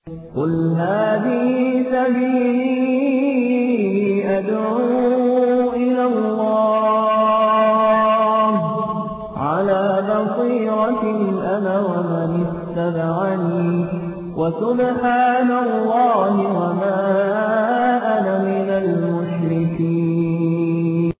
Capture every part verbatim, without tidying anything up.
قل هذه سبيلي أدعو إلى الله على بصيرة أنا ومن اتبعني وسبحان الله وما أنا من المشركين.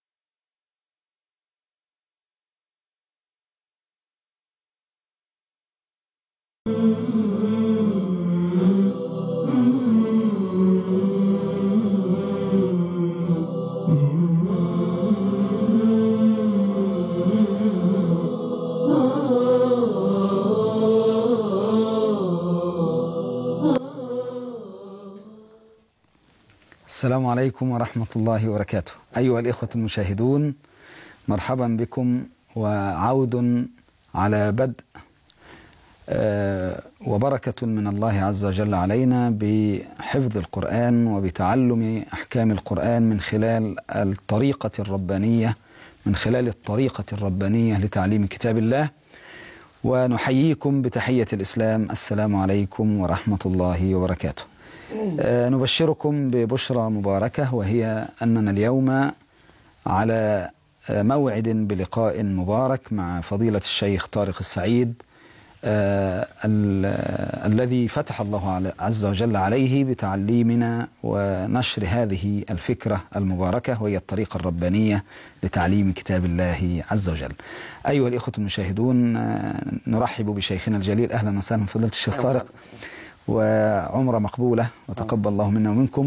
السلام عليكم ورحمة الله وبركاته. أيها الإخوة المشاهدون، مرحبا بكم وعود على بدء وبركة من الله عز وجل علينا بحفظ القرآن وبتعلم أحكام القرآن من خلال الطريقة الربانية من خلال الطريقة الربانية لتعليم كتاب الله. ونحييكم بتحية الإسلام، السلام عليكم ورحمة الله وبركاته. آه نبشركم ببشرى مباركة، وهي أننا اليوم على موعد بلقاء مبارك مع فضيلة الشيخ طارق السعيد، آه الذي فتح الله عز وجل عليه بتعليمنا ونشر هذه الفكرة المباركة، وهي الطريقة الربانية لتعليم كتاب الله عز وجل. أيها الإخوة المشاهدون، آه نرحب بشيخنا الجليل. أهلا وسهلا فضيلة الشيخ طارق، وعمرة مقبولة وتقبل الله منا ومنكم.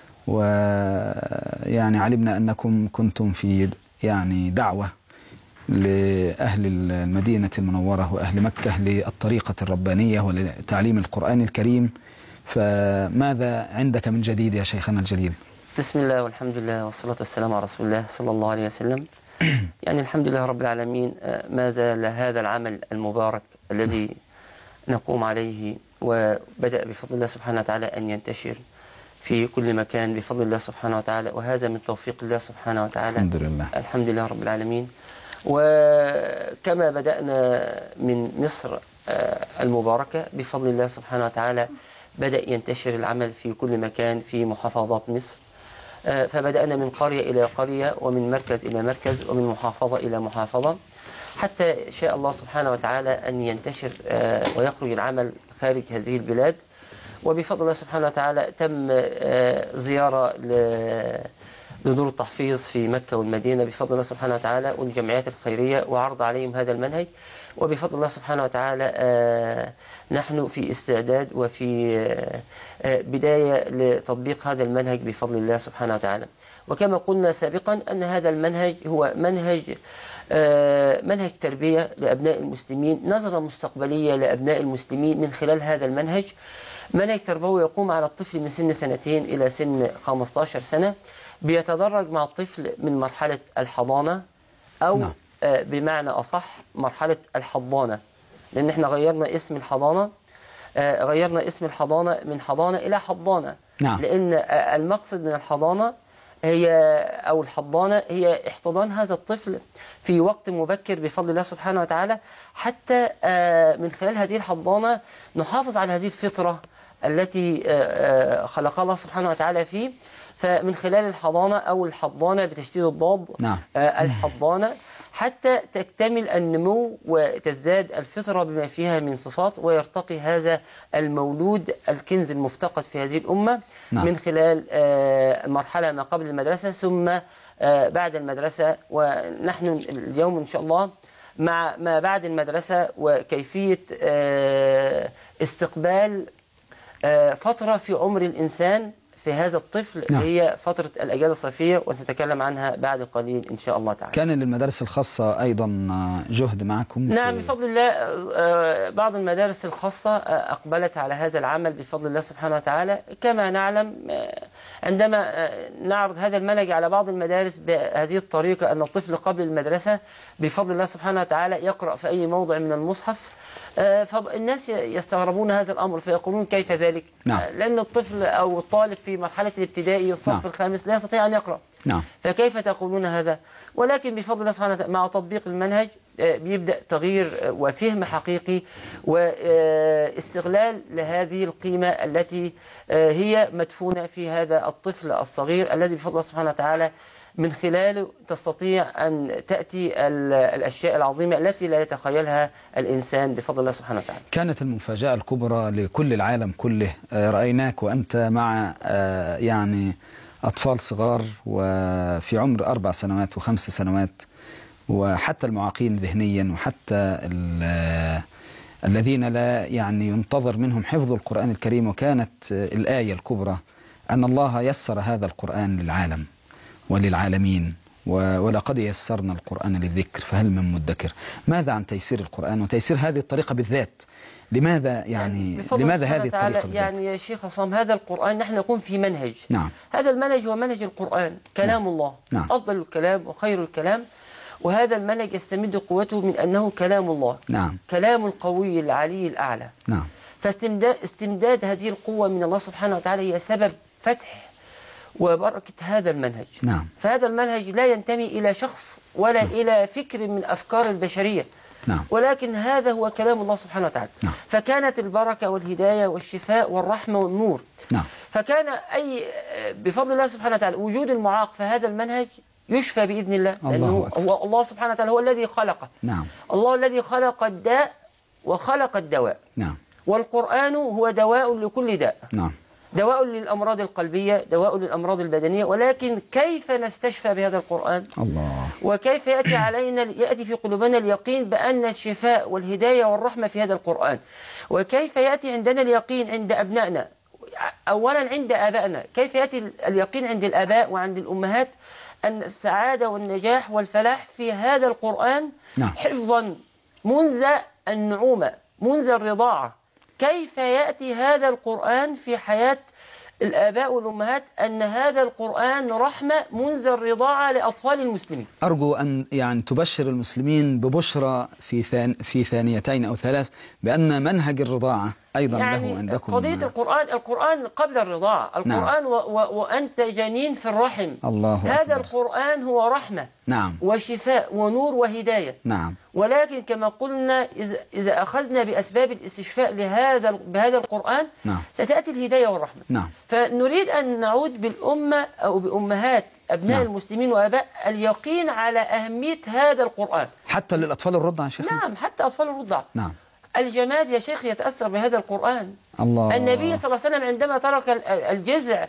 ويعني علمنا أنكم كنتم في يعني دعوة لأهل المدينة المنورة وأهل مكة للطريقة الربانية ولتعليم القرآن الكريم، فماذا عندك من جديد يا شيخنا الجليل؟ بسم الله والحمد لله والصلاة والسلام على رسول الله صلى الله عليه وسلم. يعني الحمد لله رب العالمين، ما زال هذا العمل المبارك الذي نقوم عليه وبدأ بفضل الله سبحانه وتعالى أن ينتشر في كل مكان بفضل الله سبحانه وتعالى، وهذا من توفيق الله سبحانه وتعالى. الحمد لله الحمد لله رب العالمين. وكما بدأنا من مصر المباركة بفضل الله سبحانه وتعالى بدأ ينتشر العمل في كل مكان في محافظات مصر. فبدأنا من قرية إلى قرية، ومن مركز إلى مركز، ومن محافظة إلى محافظة، حتى شاء الله سبحانه وتعالى أن ينتشر ويخرج العمل خارج هذه البلاد. وبفضل الله سبحانه وتعالى تم زيارة لدور التحفيظ في مكة والمدينة بفضل الله سبحانه وتعالى والجمعيات الخيرية، وعرض عليهم هذا المنهج. وبفضل الله سبحانه وتعالى نحن في استعداد وفي بداية لتطبيق هذا المنهج بفضل الله سبحانه وتعالى. وكما قلنا سابقا أن هذا المنهج هو منهج منهج تربية لأبناء المسلمين، نظرة مستقبلية لأبناء المسلمين من خلال هذا المنهج. منهج تربوي يقوم على الطفل من سن سنتين إلى سن خمسة عشر سنة، بيتدرج مع الطفل من مرحلة الحضانة أو نعم. بمعنى أصح مرحلة الحضانة، لأن احنا غيرنا اسم الحضانة غيرنا اسم الحضانة من حضانة إلى حضانة نعم. لأن المقصد من الحضانة هي أو الحضانة هي احتضان هذا الطفل في وقت مبكر بفضل الله سبحانه وتعالى، حتى من خلال هذه الحضانة نحافظ على هذه الفطرة التي خلقها الله سبحانه وتعالى فيه. فمن خلال الحضانة أو الحضانة بتشديد الضاد نعم. الحضانة حتى تكتمل النمو وتزداد الفطرة بما فيها من صفات، ويرتقي هذا المولود الكنز المفتقد في هذه الأمة نعم. من خلال مرحلة ما قبل المدرسة ثم بعد المدرسة. ونحن اليوم إن شاء الله مع ما بعد المدرسة وكيفية استقبال فترة في عمر الإنسان في هذا الطفل نعم. هي فترة الأجازة الصيفية، وسنتكلم عنها بعد قليل إن شاء الله تعالى. كان للمدارس الخاصة أيضا جهد معكم؟ نعم بفضل الله. بعض المدارس الخاصة أقبلت على هذا العمل بفضل الله سبحانه وتعالى. كما نعلم عندما نعرض هذا المنهج على بعض المدارس بهذه الطريقة أن الطفل قبل المدرسة بفضل الله سبحانه وتعالى يقرأ في أي موضع من المصحف، فالناس يستغربون هذا الأمر فيقولون كيف ذلك؟ نعم. لأن الطفل أو الطالب في مرحلة الابتدائي الصف نعم. الخامس لا يستطيع أن يقرأ نعم. فكيف تقولون هذا؟ ولكن بفضل الله سبحانه وتعالى مع تطبيق المنهج بيبدأ تغيير وفهم حقيقي واستغلال لهذه القيمة التي هي مدفونة في هذا الطفل الصغير الذي بفضل الله سبحانه وتعالى من خلاله تستطيع أن تأتي الأشياء العظيمة التي لا يتخيلها الإنسان بفضل الله سبحانه وتعالى. كانت المفاجأة الكبرى لكل العالم كله، رأيناك وأنت مع يعني أطفال صغار وفي عمر أربع سنوات وخمس سنوات، وحتى المعاقين ذهنيا، وحتى الذين لا يعني ينتظر منهم حفظ القرآن الكريم. وكانت الآية الكبرى أن الله يسر هذا القرآن للعالم وللعالمين، ولقد يسرنا القرآن للذكر فهل من مدكر. ماذا عن تيسير القرآن وتيسير هذه الطريقة بالذات؟ لماذا يعني, يعني لماذا هذه الطريقة بالذات؟ يعني يا شيخ عصام، هذا القرآن نحن نقوم في منهج. نعم. هذا المنهج هو منهج القرآن، كلام نعم. الله. نعم. أفضل الكلام وخير الكلام، وهذا المنهج يستمد قوته من أنه كلام الله. نعم. كلام القوي العلي الأعلى. نعم. فاستمداد استمداد هذه القوة من الله سبحانه وتعالى هي سبب فتح وبركة هذا المنهج. نعم. فهذا المنهج لا ينتمي إلى شخص ولا نعم. إلى فكر من أفكار البشرية. نعم. ولكن هذا هو كلام الله سبحانه وتعالى. نعم. فكانت البركة والهداية والشفاء والرحمة والنور. نعم. فكان أي بفضل الله سبحانه وتعالى وجود المعاق في هذا المنهج يشفى بإذن الله، لأنه الله, الله سبحانه وتعالى هو الذي خلقه. نعم. الله الذي خلق الداء وخلق الدواء. نعم. والقرآن هو دواء لكل داء. نعم. دواء للأمراض القلبية، دواء للأمراض البدنية. ولكن كيف نستشفى بهذا القرآن؟ الله. وكيف يأتي علينا يأتي في قلوبنا اليقين بأن الشفاء والهداية والرحمة في هذا القرآن؟ وكيف يأتي عندنا اليقين عند أبنائنا؟ أولا عند آبائنا، كيف يأتي اليقين عند الآباء وعند الأمهات أن السعادة والنجاح والفلاح في هذا القرآن؟ نعم. حفظا منذ النعومة، منذ الرضاعة. كيف يأتي هذا القرآن في حياة الآباء والأمهات أن هذا القرآن رحمة منذ الرضاعة لأطفال المسلمين؟ أرجو أن يعني تبشر المسلمين ببشرى في ثان في ثانيتين أو ثلاث بأن منهج الرضاعة أيضا يعني له عندكم. قضية القرآن القرآن قبل الرضاعة، القرآن نعم. و و وأنت جنين في الرحم. الله هذا أكبر. القرآن هو رحمة. نعم. وشفاء ونور وهداية. نعم. ولكن كما قلنا إذا إذا أخذنا بأسباب الاستشفاء لهذا بهذا القرآن نعم. ستأتي الهداية والرحمة. نعم. فنريد أن نعود بالأمة أو بأمهات أبناء نعم. المسلمين وآباء اليقين على أهمية هذا القرآن حتى للأطفال الرضع يا شيخ. نعم، حتى أطفال الرضع. نعم. الجماد يا شيخ يتأثر بهذا القرآن. الله. النبي صلى الله عليه وسلم عندما ترك الجزع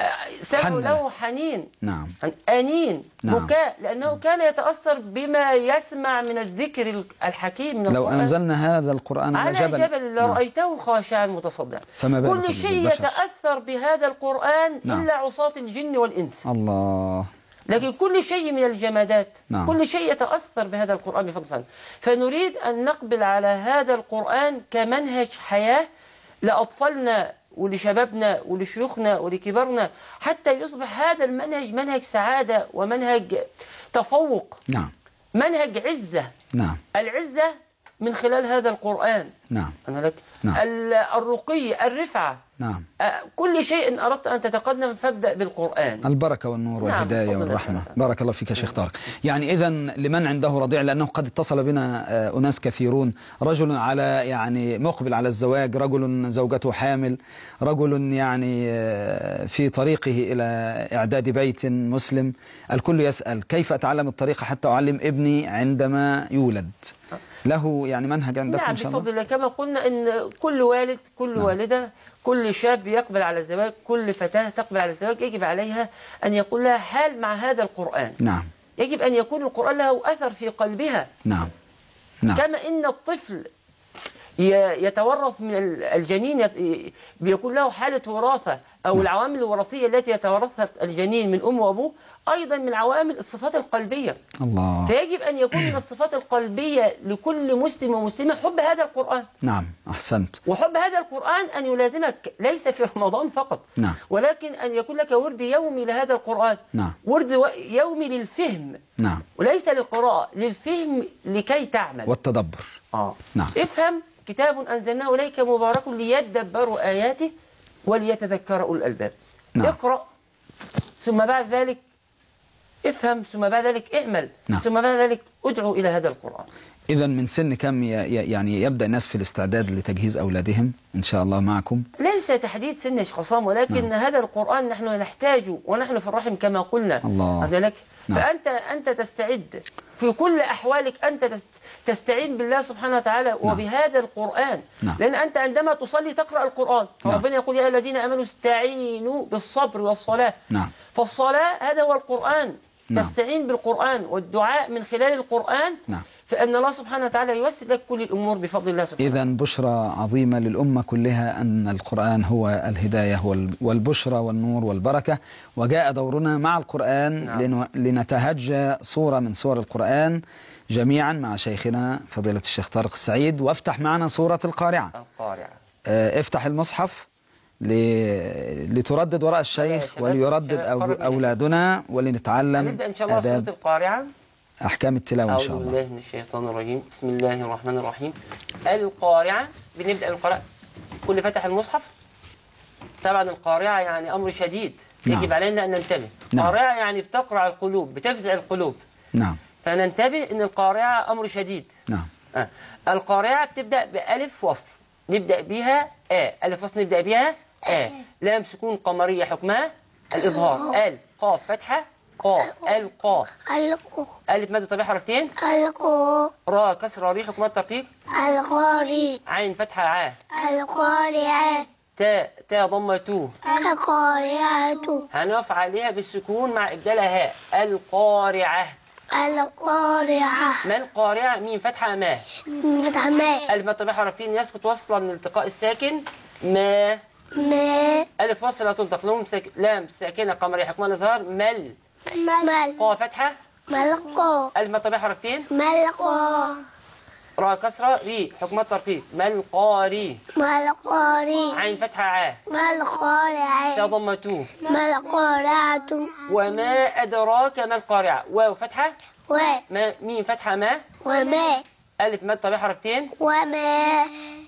سمعوا له حنين. نعم. أنين. نعم. بكاء، لأنه كان يتأثر بما يسمع من الذكر الحكيم من لو القرآن. أنزلنا هذا القرآن على جبل, جبل لرأيته خاشعا متصدعا. كل شيء يتأثر بهذا القرآن نعم. إلا عصاة الجن والإنس. الله. لكن كل شيء من الجمادات نعم. كل شيء يتأثر بهذا القرآن بفضل الله. فنريد أن نقبل على هذا القرآن كمنهج حياة لأطفالنا ولشبابنا ولشيوخنا ولكبارنا، حتى يصبح هذا المنهج منهج سعادة ومنهج تفوق. نعم. منهج عزة. نعم. العزة من خلال هذا القرآن. نعم. أنا لك. نعم. الرقي، الرفعة. نعم. كل شيء إن أردت أن تتقدم فابدأ بالقرآن. البركة والنور والهداية نعم. والرحمة. بارك الله فيك يا شيخ طارق. يعني إذا لمن عنده رضيع، لأنه قد اتصل بنا أناس كثيرون، رجل على يعني مقبل على الزواج، رجل زوجته حامل، رجل يعني في طريقه إلى إعداد بيت مسلم، الكل يسأل كيف أتعلم الطريقة حتى أعلم ابني عندما يولد؟ له يعني منهج عندكم؟ نعم بفضل الله. كما قلنا ان كل والد كل نعم. والدة كل شاب يقبل على الزواج، كل فتاة تقبل على الزواج يجب عليها أن يكون لها حال مع هذا القرآن. نعم. يجب أن يكون القرآن له أثر في قلبها. نعم. نعم. كما إن الطفل يتورث من الجنين، بيكون له حالة وراثة أو نعم. العوامل الوراثية التي يتورثها الجنين من أمه وأبوه، أيضا من عوامل الصفات القلبية. الله. فيجب أن يكون من الصفات القلبية لكل مسلم ومسلمة حب هذا القرآن. نعم أحسنت. وحب هذا القرآن أن يلازمك ليس في رمضان فقط. نعم. ولكن أن يكون لك ورد يومي لهذا القرآن. نعم. ورد يومي للفهم. نعم. وليس للقراءة، للفهم لكي تعمل. والتدبر. آه. نعم. افهم كتاب أنزلناه إليك مبارك ليدبروا آياته وليتذكر أولو الألباب. نعم. اقرأ ثم بعد ذلك افهم ثم بعد ذلك اعمل. نعم. ثم بعد ذلك ادعو إلى هذا القرآن. إذا من سن كم يعني يبدأ الناس في الاستعداد لتجهيز أولادهم إن شاء الله معكم؟ ليس تحديد سن يا شيخ عصام، ولكن نعم. هذا القرآن نحن نحتاجه ونحن في الرحم كما قلنا. الله. لك نعم. فأنت أنت تستعد في كل أحوالك، أنت تستعين بالله سبحانه وتعالى وبهذا القرآن. نعم. لأن أنت عندما تصلي تقرأ القرآن، فربنا يقول يا الذين آمنوا استعينوا بالصبر والصلاة. نعم. فالصلاة هذا هو القرآن. نعم. تستعين بالقرآن والدعاء من خلال القرآن. نعم. فإن الله سبحانه وتعالى ييسر لك كل الأمور بفضل الله سبحانه. إذا بشرى عظيمة للأمة كلها أن القرآن هو الهداية والبشرى والنور والبركة، وجاء دورنا مع القرآن. نعم. لنتهجى صورة من صور القرآن جميعا مع شيخنا فضيلة الشيخ طارق السعيد. وافتح معنا سورة القارعة. القارعة. افتح المصحف لتردد وراء الشيخ وليردد أولادنا ولنتعلم نبدأ إن شاء الله سورة القارعة، أحكام التلاوة إن شاء الله. أعوذ بالله من الشيطان الرجيم، بسم الله الرحمن الرحيم. القارعة، بنبدأ القراءة. كل فتح المصحف. طبعا القارعة يعني أمر شديد يجب نعم. علينا أن ننتبه. نعم. القارعة يعني بتقرع القلوب، بتفزع القلوب. نعم. فننتبه أن القارعة أمر شديد. نعم. آه. القارعة بتبدأ بألف وصل نبدأ بها آ، ألف وصل نبدأ بها آ، لام سكون قمرية حكمها الإظهار، ال قاف فتحة قاف، القا ألف مادة طبيعي حركتين، القو را كسرة ري حكمها الترقيق، القاري عين فتحة عا، القارعة تاء تاء ضمة تو، القارعة هنقف عليها بالسكون مع إبدالها هاء، القارعة. القارعة. ما القارعة؟ ميم فتحة ما، فتحة ما، ألف مادة طبيعي حركتين يسقط وصلا من التقاء الساكن ما، ما، ألف وصل لا تنطق، لام ساك... لام ساكنة قمرية حكمها الإظهار مل، مل، قا فتحة ملقو، ألف مادة طبيعي حركتين ملقو، را كسرة ري حكمها الترقيق ملقاري، ملقاري، عين فتحة عا، ملقارعة، تاء ضمة تو، ملقارعة، وما أدراك ما القارعة، واو فتحة و، ما ميم فتحة ما، وما، ألف مادة طبيعي حركتين وما،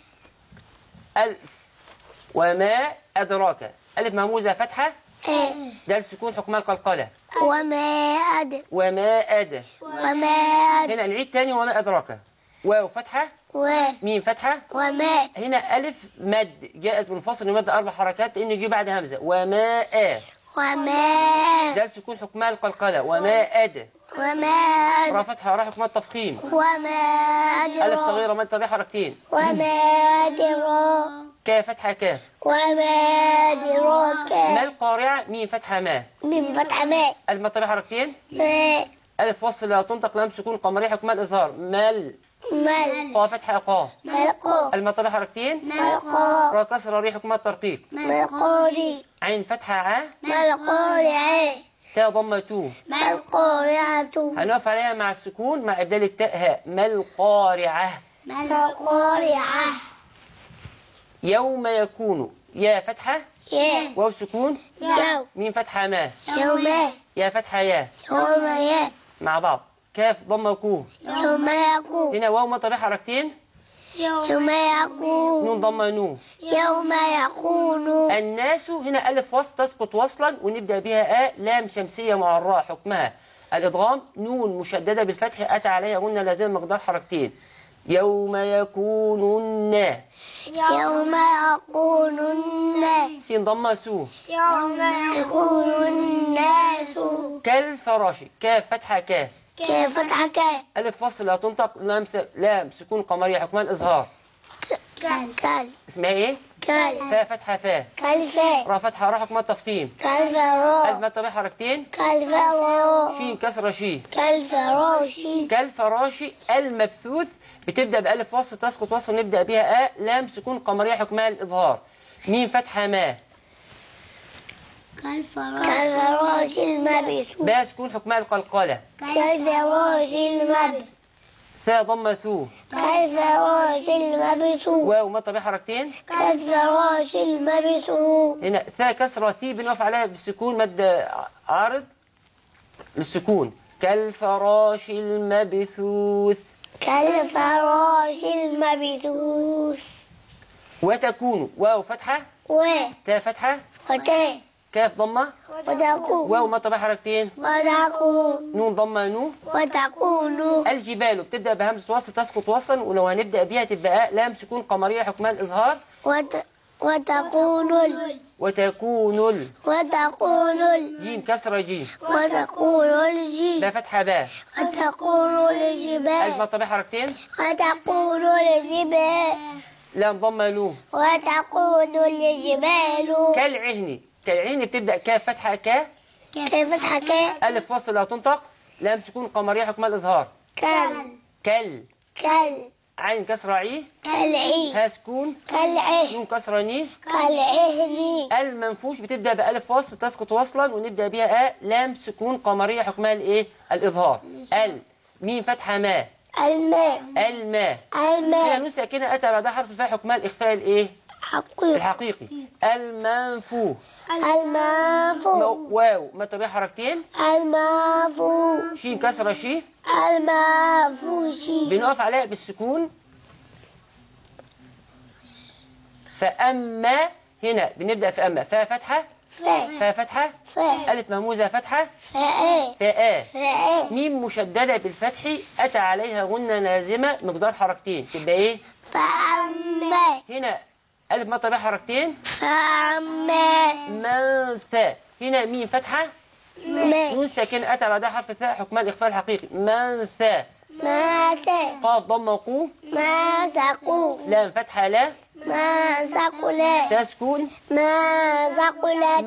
ألف، وما أدراك، ألف مهموزة فتحة إيه، دال سكون حكمها القلقلة، وما أد، وما أد، وما أد، هنا نعيد تاني وما أدراك، واو فتحة و، ميم فتحة، وما، هنا ألف مد جاءت منفصل لمد أربع حركات لأن يجي بعد همزة، وما آ، وما، دال سكون حكمها القلقلة، وما أد، وما را أد، فتحة را حكمها التفخيم، وما ألف أدرى، صغيرة مد طبيعي حركتين، وما أدرى، كا فتحة كا، وما أدراك، ما القارعة ميم فتحة ما، من فتح ماء، ألف مد طبيعي حركتين، ماء، ألف وصل لا تنطق لام سكون قمرية حكمها الإظهار مل، مل، قا فتحة قا، ملقو، المد طبيعي حركتين، ملقو، را كسرة ري حكمها الترقيق، ملقوري، عين فتحة ع، ملقورعة، تاء ضمة تو، ملقورعة، هنقف عليها مع السكون مع إبدال التاء هاء، ما القارعة. ملقورعة، يوم يكون يا فتحة يا، واو سكون يوم، ميم فتحة ما، يوم، يا فتحة يا يوم يا، مع بعض، كاف ضمة كو، يوم يكون، هنا واو ما طبيعي حركتين، يوم يكون، نون ضمة نو، يوم يكون، الناس هنا ألف وصل تسقط وصلا ونبدأ بها آ، لام شمسية مع الراء حكمها الإدغام، نون مشددة بالفتح أتى عليها غنة لازم مقدار حركتين، يوم يكون النا، يوم يكون الناس، سين ضمة سو، يوم يكون الناس، كالفراش، كاف فتحة كاف، كيف فتحك، ألف وصل لا تنطق، لام س... لام سكون قمرية حكمها الإظهار، كال، اسمها إيه؟ كال، فا فتحة فا، كالفاء، را فتحة را حكمها التفخيم، ألف كالفراء، مد طبيعي حركتين، كالفراء، شين كسرة شي، كالفراشي، كالفراش المبثوث بتبدأ بألف وصل تسقط وصل نبدأ بها آ، لام سكون قمرية حكمها الإظهار، ميم فتحة ما، كالفراش المبثوث، با سكون حكمها القلقلة، كالفراش المبثوث، ثا ضمة ثو، كالفراش المبثوث، واو مد طبيعي حركتين، كالفراش المبثوث، هنا ثا كسرة ثي بنقف عليها بالسكون مد عارض للسكون، كالفراش المبثوث، كالفراش المبثوث، وتكون واو فتحة و، تا فتحة وتاء، كاف ضمة، وتكون واو مد طبيعي حركتين، وتكون نون ضمة نو. وتكون الجبال بتبدأ بهمزة وصل تسقط وصلا، ولو هنبدأ بيها تبقى آ لام سكون قمرية حكمان الإظهار. وت... وتكون ال... وتكون ال وتكون ال... جيم كسرة جيم، وتكون الجبال با فتحة با، وتكون ألف الجبال مد طبيعي حركتين، وتكون الجبال لام ضمة لو. وتكون الجبال كالعهن، كالعهن بتبدأ كاف فتحة كا، كيف تحكي ألف وصل لا تنطق، لام سكون قمرية حكمان الإظهار. كل كل كل عين كسرة عي، كالعي ها سكون، كالعش نون كسرة ني. كالعهن المنفوش بتبدأ بألف وصل تسقط وصلا ونبدأ بها آ لام سكون قمرية حكمها الإيه؟ الإظهار. ال ميم فتحة ما، الماء الماء. هنا الماء نون ساكنة أتى بعدها حرف الفاء حكمها الإخفاء الإيه؟ حقيقي الحقيقي. المنفوح، المافو واو ما طبيعي حركتين، المافو شين كسرة شي، المافوشي بنقف عليها بالسكون. فأما هنا بنبدأ في أما، فا فتحة، فاء فا فتحة، فاء ألف مهموزة فتحة، فاء فاء. فاء ميم مشددة بالفتح أتى عليها غنة لازمة مقدار حركتين تبقى إيه؟ فأما هنا ألف ما طبيعي حركتين، فأما من ثا. هنا ميم فتحة، ما نون ساكن أتى بعدها حرف الثاء حكمان الإخفاء الحقيقي. من ثا. ما سا قاف ضمة قو، ما سقوا لام فتحة لا، ما سقلا تسكن. ما سقلا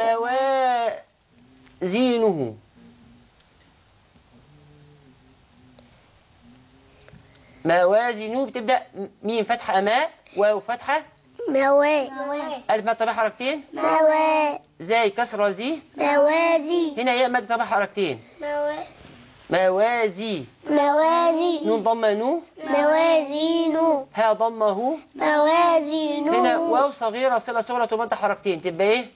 موازينه، موازينه بتبدأ ميم فتحة أماء، واو فتحة، موي ألف مد طبيعي حركتين، موي زي كسرة زي. موازي هنا ياء مد طبيعي حركتين، موي موازي. موازي نون ضمة نو، موازين ها ضمة هو. موازين هنا واو صغيرة صلة صغرى تمد حركتين تبقى إيه؟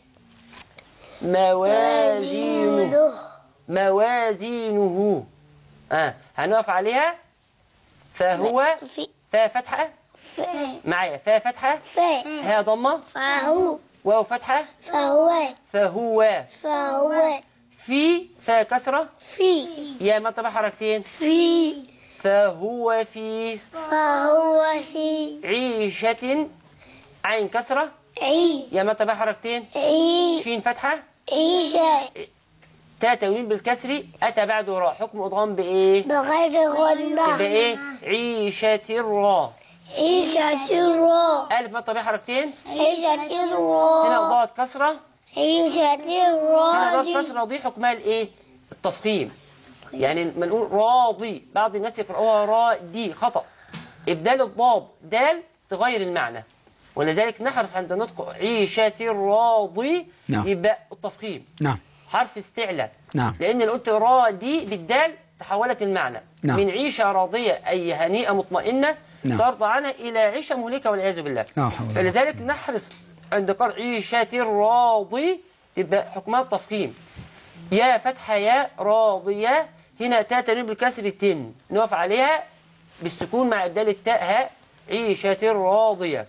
موازينه، موازينه. آه هنقف عليها. فهو في فا فتحة في معايا، فا فتحة، في ها ضمة، فهو واو فتحة، فهو فهو. فهو في فا كسرة، في يا مد طبيعي حركتين، في فهو في فهو في عيشة، عين كسرة، عي يا مد طبيعي حركتين، عي شين فتحة، عيشة تا تنوين بالكسر أتى بعده راء حكم إضغام بإيه؟ بغير تبقى غنة إيه؟ عيشة الراء. عيشة الراء ألف مد طبيعي حركتين، عيشة هنا الراء ضاد كسرة، عيشة هنا ضاد الراء كسرة دي حكمها الإيه؟ التفخيم. يعني لما نقول راضي بعض الناس يقرأوها رادي خطأ. إبدال الضاد دال تغير المعنى، ولذلك نحرص عند نطق عيشة الراضي نعم. يبقى التفخيم نعم حرف استعلاء. نعم. لأن لو قلت رادي بالدال تحولت المعنى نعم. من عيشة راضية أي هنيئة مطمئنة نعم. ترضى عنها إلى عيشة مهلكة والعياذ بالله. لا حول ولا قوة. فلذلك نحرص عند قرأ عيشة الراضي تبقى حكمها التفخيم. يا فتحة يا راضية، هنا تاء تنوين بالكسر التن نقف عليها بالسكون مع إبدال التاء ها، عيشة الراضية.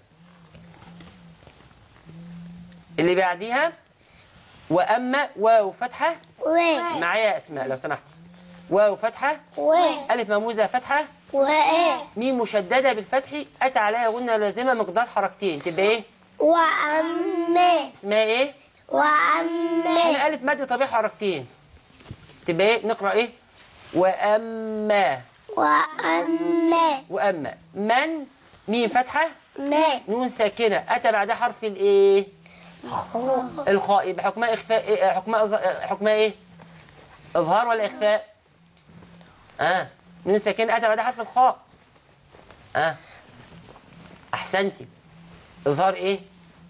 اللي بعديها وأما واو فتحة، و معايا أسماء لو سمحتي. واو فتحة، و ألف مهموزة فتحة، و ميم مشددة بالفتح أتى عليها غنة لازمة مقدار حركتين تبقى إيه؟ وأما اسمها إيه؟ وأما هنا ألف مد طبيعي حركتين تبقى إيه؟ نقرأ إيه؟ وأما وأما وأما من ميم فتحة، ما نون ساكنة أتى بعدها حرف الإيه؟ الخاء. يبقى حكمها إخفاء إيه؟ حكمها إظ- حكمها إيه؟ إظهار ولا إخفاء؟ آه نون ساكنة أتى بعدها حرف الخاء. آه أحسنتي. إظهار إيه؟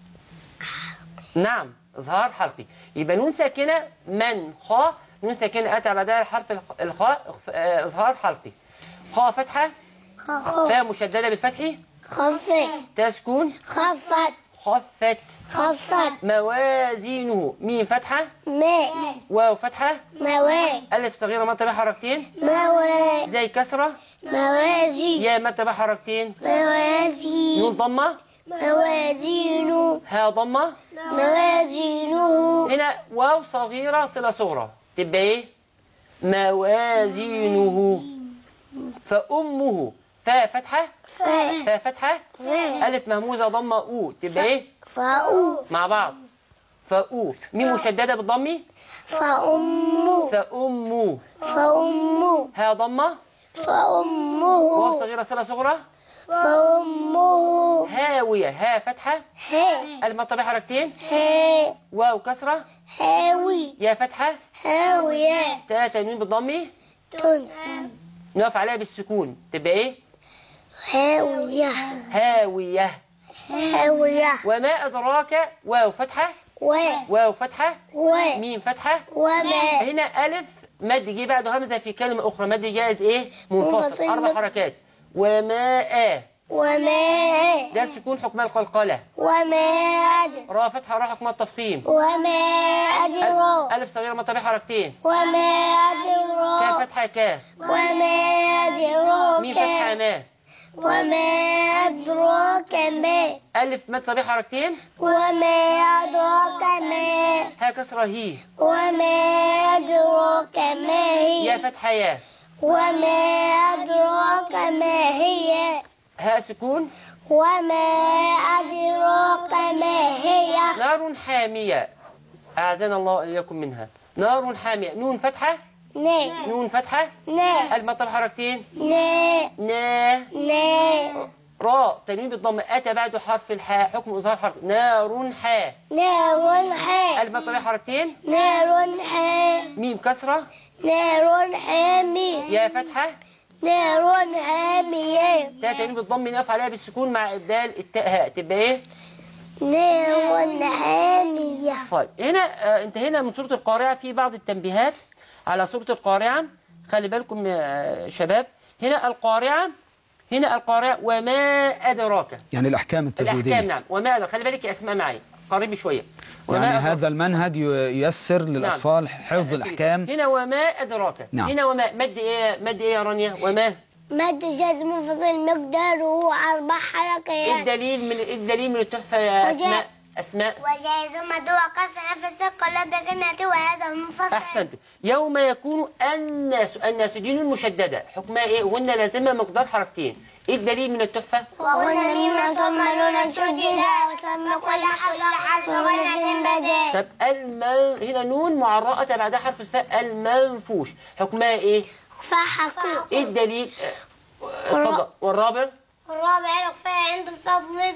نعم إظهار حلقي. يبقى نون ساكنة من خاء، نون ساكنة أتى بعدها حرف الخ- الخاء إخف- آه، إظهار حلقي. خاء فتحة، خف فاء مشددة بالفتح، خفت تسكن، خفت خفت. خفت موازينه ميم فتحة، ما واو فتحة، مواد ألف صغيرة مد طبيعي حركتين مواد زي كسرة، موازي يا مد طبيعي حركتين، موازي نون ضمة، موازينه ها ضمة. موازينه هنا واو صغيرة صلة صغرى تبقى ايه؟ موازينه. فأمه فا فتحة فاء فا فتحة فاء ألف مهموزة ضمة أو تبقى ايه؟ فأو مع بعض فأو. ميم مشددة بالضم فأمه فأمه. فأمه ها ضمة واو فأمه صغيرة صلة صغرى فأمه هاوية ها فتحة ها ألف مطبع حركتين ها واو كسرة هاوي يا فتحة هاوية تا تنوين بالضم تن نقف عليها بالسكون تبقى ايه؟ هاوية هاوية. هاوية وما أدراك واو فتحة و واو فتحة و ميم فتحة. وما هنا ألف مد جه بعده همزة في كلمة أخرى مد جائز إيه؟ منفصل منفصل. أربع حركات. وماء وما ده السكون حكم القلقلة. وما أدرى را فتحة را حكم التفخيم. وما أدرى ألف صغيرة مطبع حركتين. وما كا أدرى فتحة كا وما ميم فتحة أدراك ما وما أدراك ما ألف مطبع حركتين. وما أدراك ما ها كسرة هي وما أدراك ما يا هي فتحة يا وما أدراك ما هي ها سكون. وما أدراك ما هي نار حامية أعزنا الله إياكم منها. نار حامية نون فتحة نا نون فتحة نا المطبع حركتين. نا نا نا راء تنوين بالضم أتى بعده حرف الحاء حكم إظهار حرف. نار حاء نار حامية المطبع حركتين. نار حامية ميم كسرة نار حامية يا فتحة نار حامية تا تنوين بالضم نقف عليها بالسكون مع إبدال التاء هاء تبقى إيه؟ نار حامية طيب هنا آه انتهينا من سورة القارعة. في بعض التنبيهات على سورة القارعة خلي بالكم يا شباب. هنا القارعة هنا القارعة وما أدراك يعني الأحكام التجويدية. الأحكام نعم. وما أدراك خلي بالك يا أسماء معي قريب شوية. وما يعني أدراك. هذا المنهج ي- ييسر للأطفال حفظ الأحكام. هنا وما أدراك. نعم. هنا وما مد إيه مد إيه يا رانيا؟ وما مد جزم منفصل مقداره أربع إيه حركات الدليل من إيه الدليل من التحفة يا وجاء- أسماء؟ أسماء وجايز مدوى قصر في الثقل بكلمة وهذا المنفصل أحسنت. يوم يكون الناس الناس دين المشددة حكمها إيه؟ وهن لازمة مقدار حركتين. إيه الدليل من التحفة؟ وهن مما ثم لون شدها وثم كل حرف وهن بدل طب المن هنا نون معرقة بعدها حرف الفاء المنفوش حكمها إيه؟ فحقيق إيه الدليل؟ آه، اتفضل. والرابع والرابع الإخفاء عند الفضل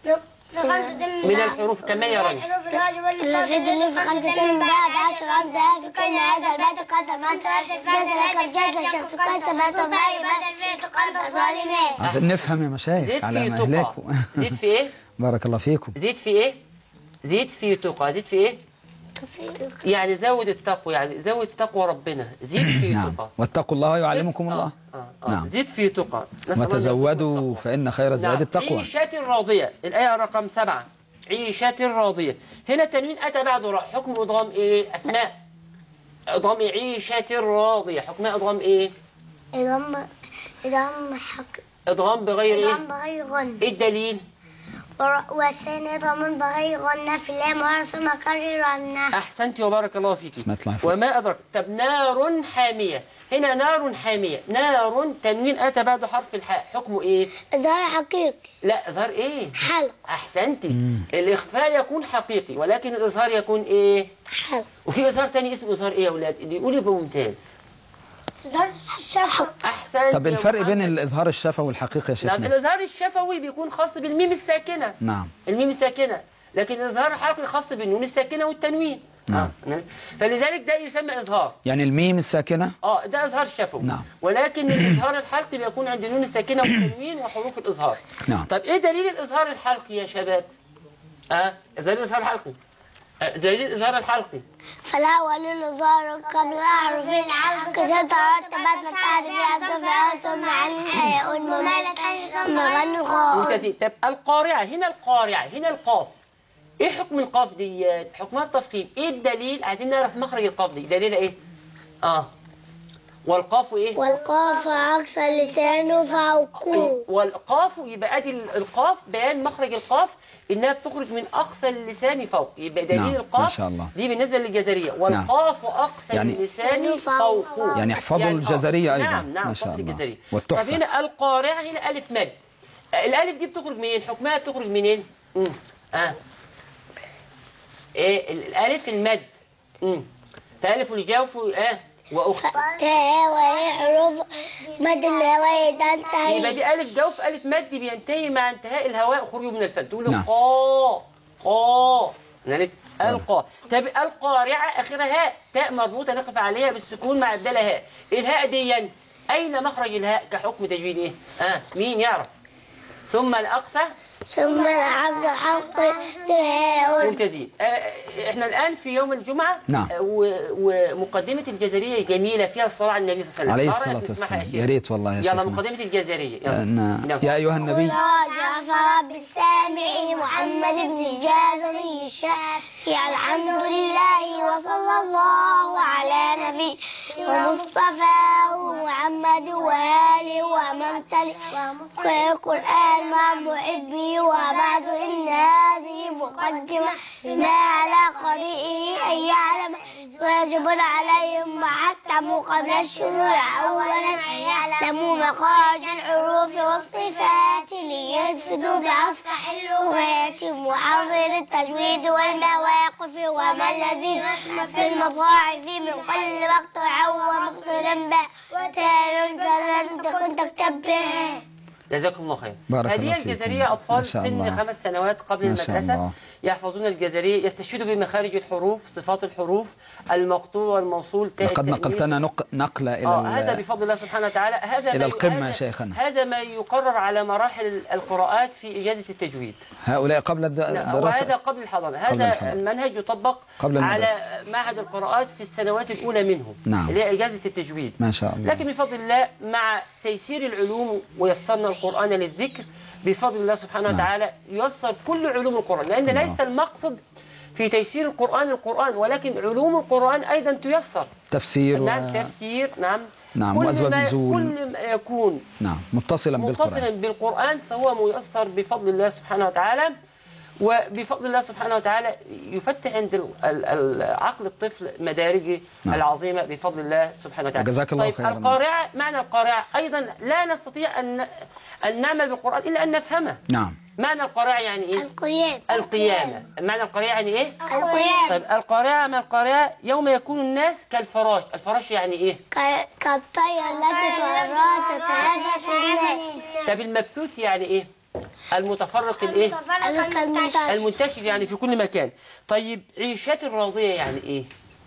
من الحروف كمان يا رانيا. الذي يدل في خمسة من بعد عشر أمثال في كل هذا البيت قد ما تؤسس فازل الجد شخص كنت ما تضعي بدل في تقلب ظالمين عشان نفهم يا مشايخ زيد على في تقى. مهلكم. زيد في إيه؟ بارك الله فيكم. زيد في إيه؟ زيد في تقى. زيد في إيه؟ يعني زود التقوى يعني زود تقوى ربنا. زيد في نعم تقى. واتقوا الله يعلمكم الله. آه. آه. نعم. زيد في تقى. نسأل الله أن وتزودوا يرزقنا التقوى. فإن خير الزاد نعم. التقوى. عيشة راضية الآية رقم سبعة. عيشة راضية. هنا التنوين أتى بعده راء حكم إضغام إيه؟ أسماء إضغام إيه؟ عيشة راضية حكمها إضغام إيه؟ إضام إضام حق إضغام بغير إيه؟ إضام بغير غن إيه الدليل؟ والثاني إضام بغير غن في اللام ورسم كررنا أحسنت وبارك الله فيك. اسمها طلع فوق. وما أدرك. طب نار حامية. هنا نار حامية. نار تنوين أتى بعده حرف الحاء حكمه إيه؟ إظهار حقيقي لا إظهار إيه؟ حلق أحسنتي. الإخفاء يكون حقيقي ولكن الإظهار يكون إيه؟ حلق وفي إظهار تاني اسمه إظهار إيه يا أولاد؟ اللي يقول يبقى ممتاز. إظهار شفق أحسنت. طب يا الفرق بين محمد. الإظهار الشفوي والحقيقي يا نعم شيخنا؟ الإظهار الشفوي بيكون خاص بالميم الساكنة. نعم. الميم الساكنة. لكن الإظهار الحلقي خاص بالنون الساكنة والتنوين. نعم. آه. فلذلك ده يسمى إظهار. يعني الميم الساكنة. اه ده إظهار شفوي. نعم. ولكن الإظهار الحلقي بيكون عند النون الساكنة والتنوين وحروف الإظهار. نعم. طب إيه دليل الإظهار الحلقي يا شباب؟ آه دليل الإظهار الحلقي. آه دليل الإظهار الحلقي. فلا وللإظهار قبل أعرف الحلق إذا ترتبت فتعرف عبد ثم عن حياء ممالك ثم غن خاء ممتازين. طب القارعة هنا القارعة هنا القاف. ايه حكم القاف دي؟ حكمها التفخيم. ايه الدليل؟ عايزين نعرف مخرج القاف دي دليلها ايه؟ اه والقاف ايه؟ والقاف أقصى لسانه فوقه. والقاف يبقى ادي القاف بيان مخرج القاف انها بتخرج من اقصى اللسان فوق، يبقى دليل نعم. القاف ما شاء الله. دي بالنسبه للجزريه. والقاف اقصى يعني اللسان فوقه، يعني احفظوا يعني الجزريه ايضا. نعم نعم ما شاء الله. الجزريه. والتحفه. طب هنا القارعه هنا الف مد، الالف دي بتخرج منين؟ حكمها بتخرج منين؟ امم اه ايه الالف المد. امم فالف الجوف اه واخت تاء وهي حروف مد الهواء تنتهي. يبقى دي الف جوف الف مد بينتهي مع انتهاء الهواء خروجه من الفم. تقول نعم. قا قا نعرف القا. طب القارعه اخرها هاء، تاء مربوطه نقف عليها بالسكون مع الداله هاء. الهاء دي اين مخرج الهاء كحكم تجويد ايه؟ اه مين يعرف؟ ثم الاقصى ثم العبد الحق ترهاء. ممتازين. آه احنا الان في يوم الجمعه. نعم. آه ومقدمه الجزريه جميله فيها الصلاه على النبي صلى الله عليه عليه وسلم. الصلاه والسلام. يا يا ريت والله يا يلا شيخنا. مقدمه الجزريه يلا. نعم. يا ايها النبي جعفر بالسامع محمد بن الجازري الشافعي الحمد لله وصلى الله على نبي ومصطفاه محمد وآله ومن تبع القرآن مع محبي. وبعد إن هذه مقدمة بما على قارئه أن يعلم واجب عليهم وحتموا قبل الشروع أولا أن يعلموا مخارج الحروف والصفات لينفذوا بأفصح اللغات محرر التجويد والمواقف وما الذي في المصاحف من كل مقطوع ومقتول باء وتال فلن تكن تكتب به. جزاكم الله خير. بارك الله هذه فيكم. الجزرية أطفال ما شاء سن الله. خمس سنوات قبل ما شاء المدرسة الله. يحفظون الجزرية، يستشهدوا بمخارج الحروف، صفات الحروف، المقطوع والموصول، تاء لقد التأنيث. نقلتنا نق... نقلة إلى آه ال- هذا بفضل الله سبحانه وتعالى. هذا إلى ما ي- القمة هذا- يا شيخنا. هذا ما يقرر على مراحل القراءات في إجازة التجويد. هؤلاء قبل الد- لا، الدراسة. وهذا قبل الحضانة. قبل هذا الحضانة. المنهج يطبق قبل على المدرسة. معهد القراءات في السنوات الأولى منه. نعم. اللي هي إجازة التجويد. ما شاء الله. لكن بفضل الله مع تيسير العلوم ويسرنا القرآن للذكر بفضل الله سبحانه نعم. وتعالى ييسر كل علوم القرآن، لأن نعم. ليس المقصد في تيسير القرآن القرآن، ولكن علوم القرآن أيضا تيسر. تفسير و... نعم تفسير نعم. نعم، كل وأسباب ما نزول. كل ما يكون نعم متصلا بالقرآن. متصلا بالقرآن فهو ميسر بفضل الله سبحانه وتعالى. وبفضل الله سبحانه وتعالى يفتح عند ال- ال- ال- عقل الطفل مدارجه نعم. العظيمة بفضل الله سبحانه وتعالى. جزاك الله طيب خيرا. القارعة، معنى القارعة أيضا لا نستطيع أن أن نعمل بالقرآن إلا أن نفهمه. نعم. معنى القارعة يعني إيه؟ القيام. القيامة. معنى القارعة يعني إيه؟ القيام. طيب القارعة ما القارعة يوم يكون الناس كالفراش. الفراش يعني إيه؟ ك- كالطير التي طيرات تتهافت في الناس. طب المبثوث يعني إيه؟ المتفرق الإيه؟ المنتشر. المنتشر يعني في كل مكان. طيب عيشات الراضية يعني إيه؟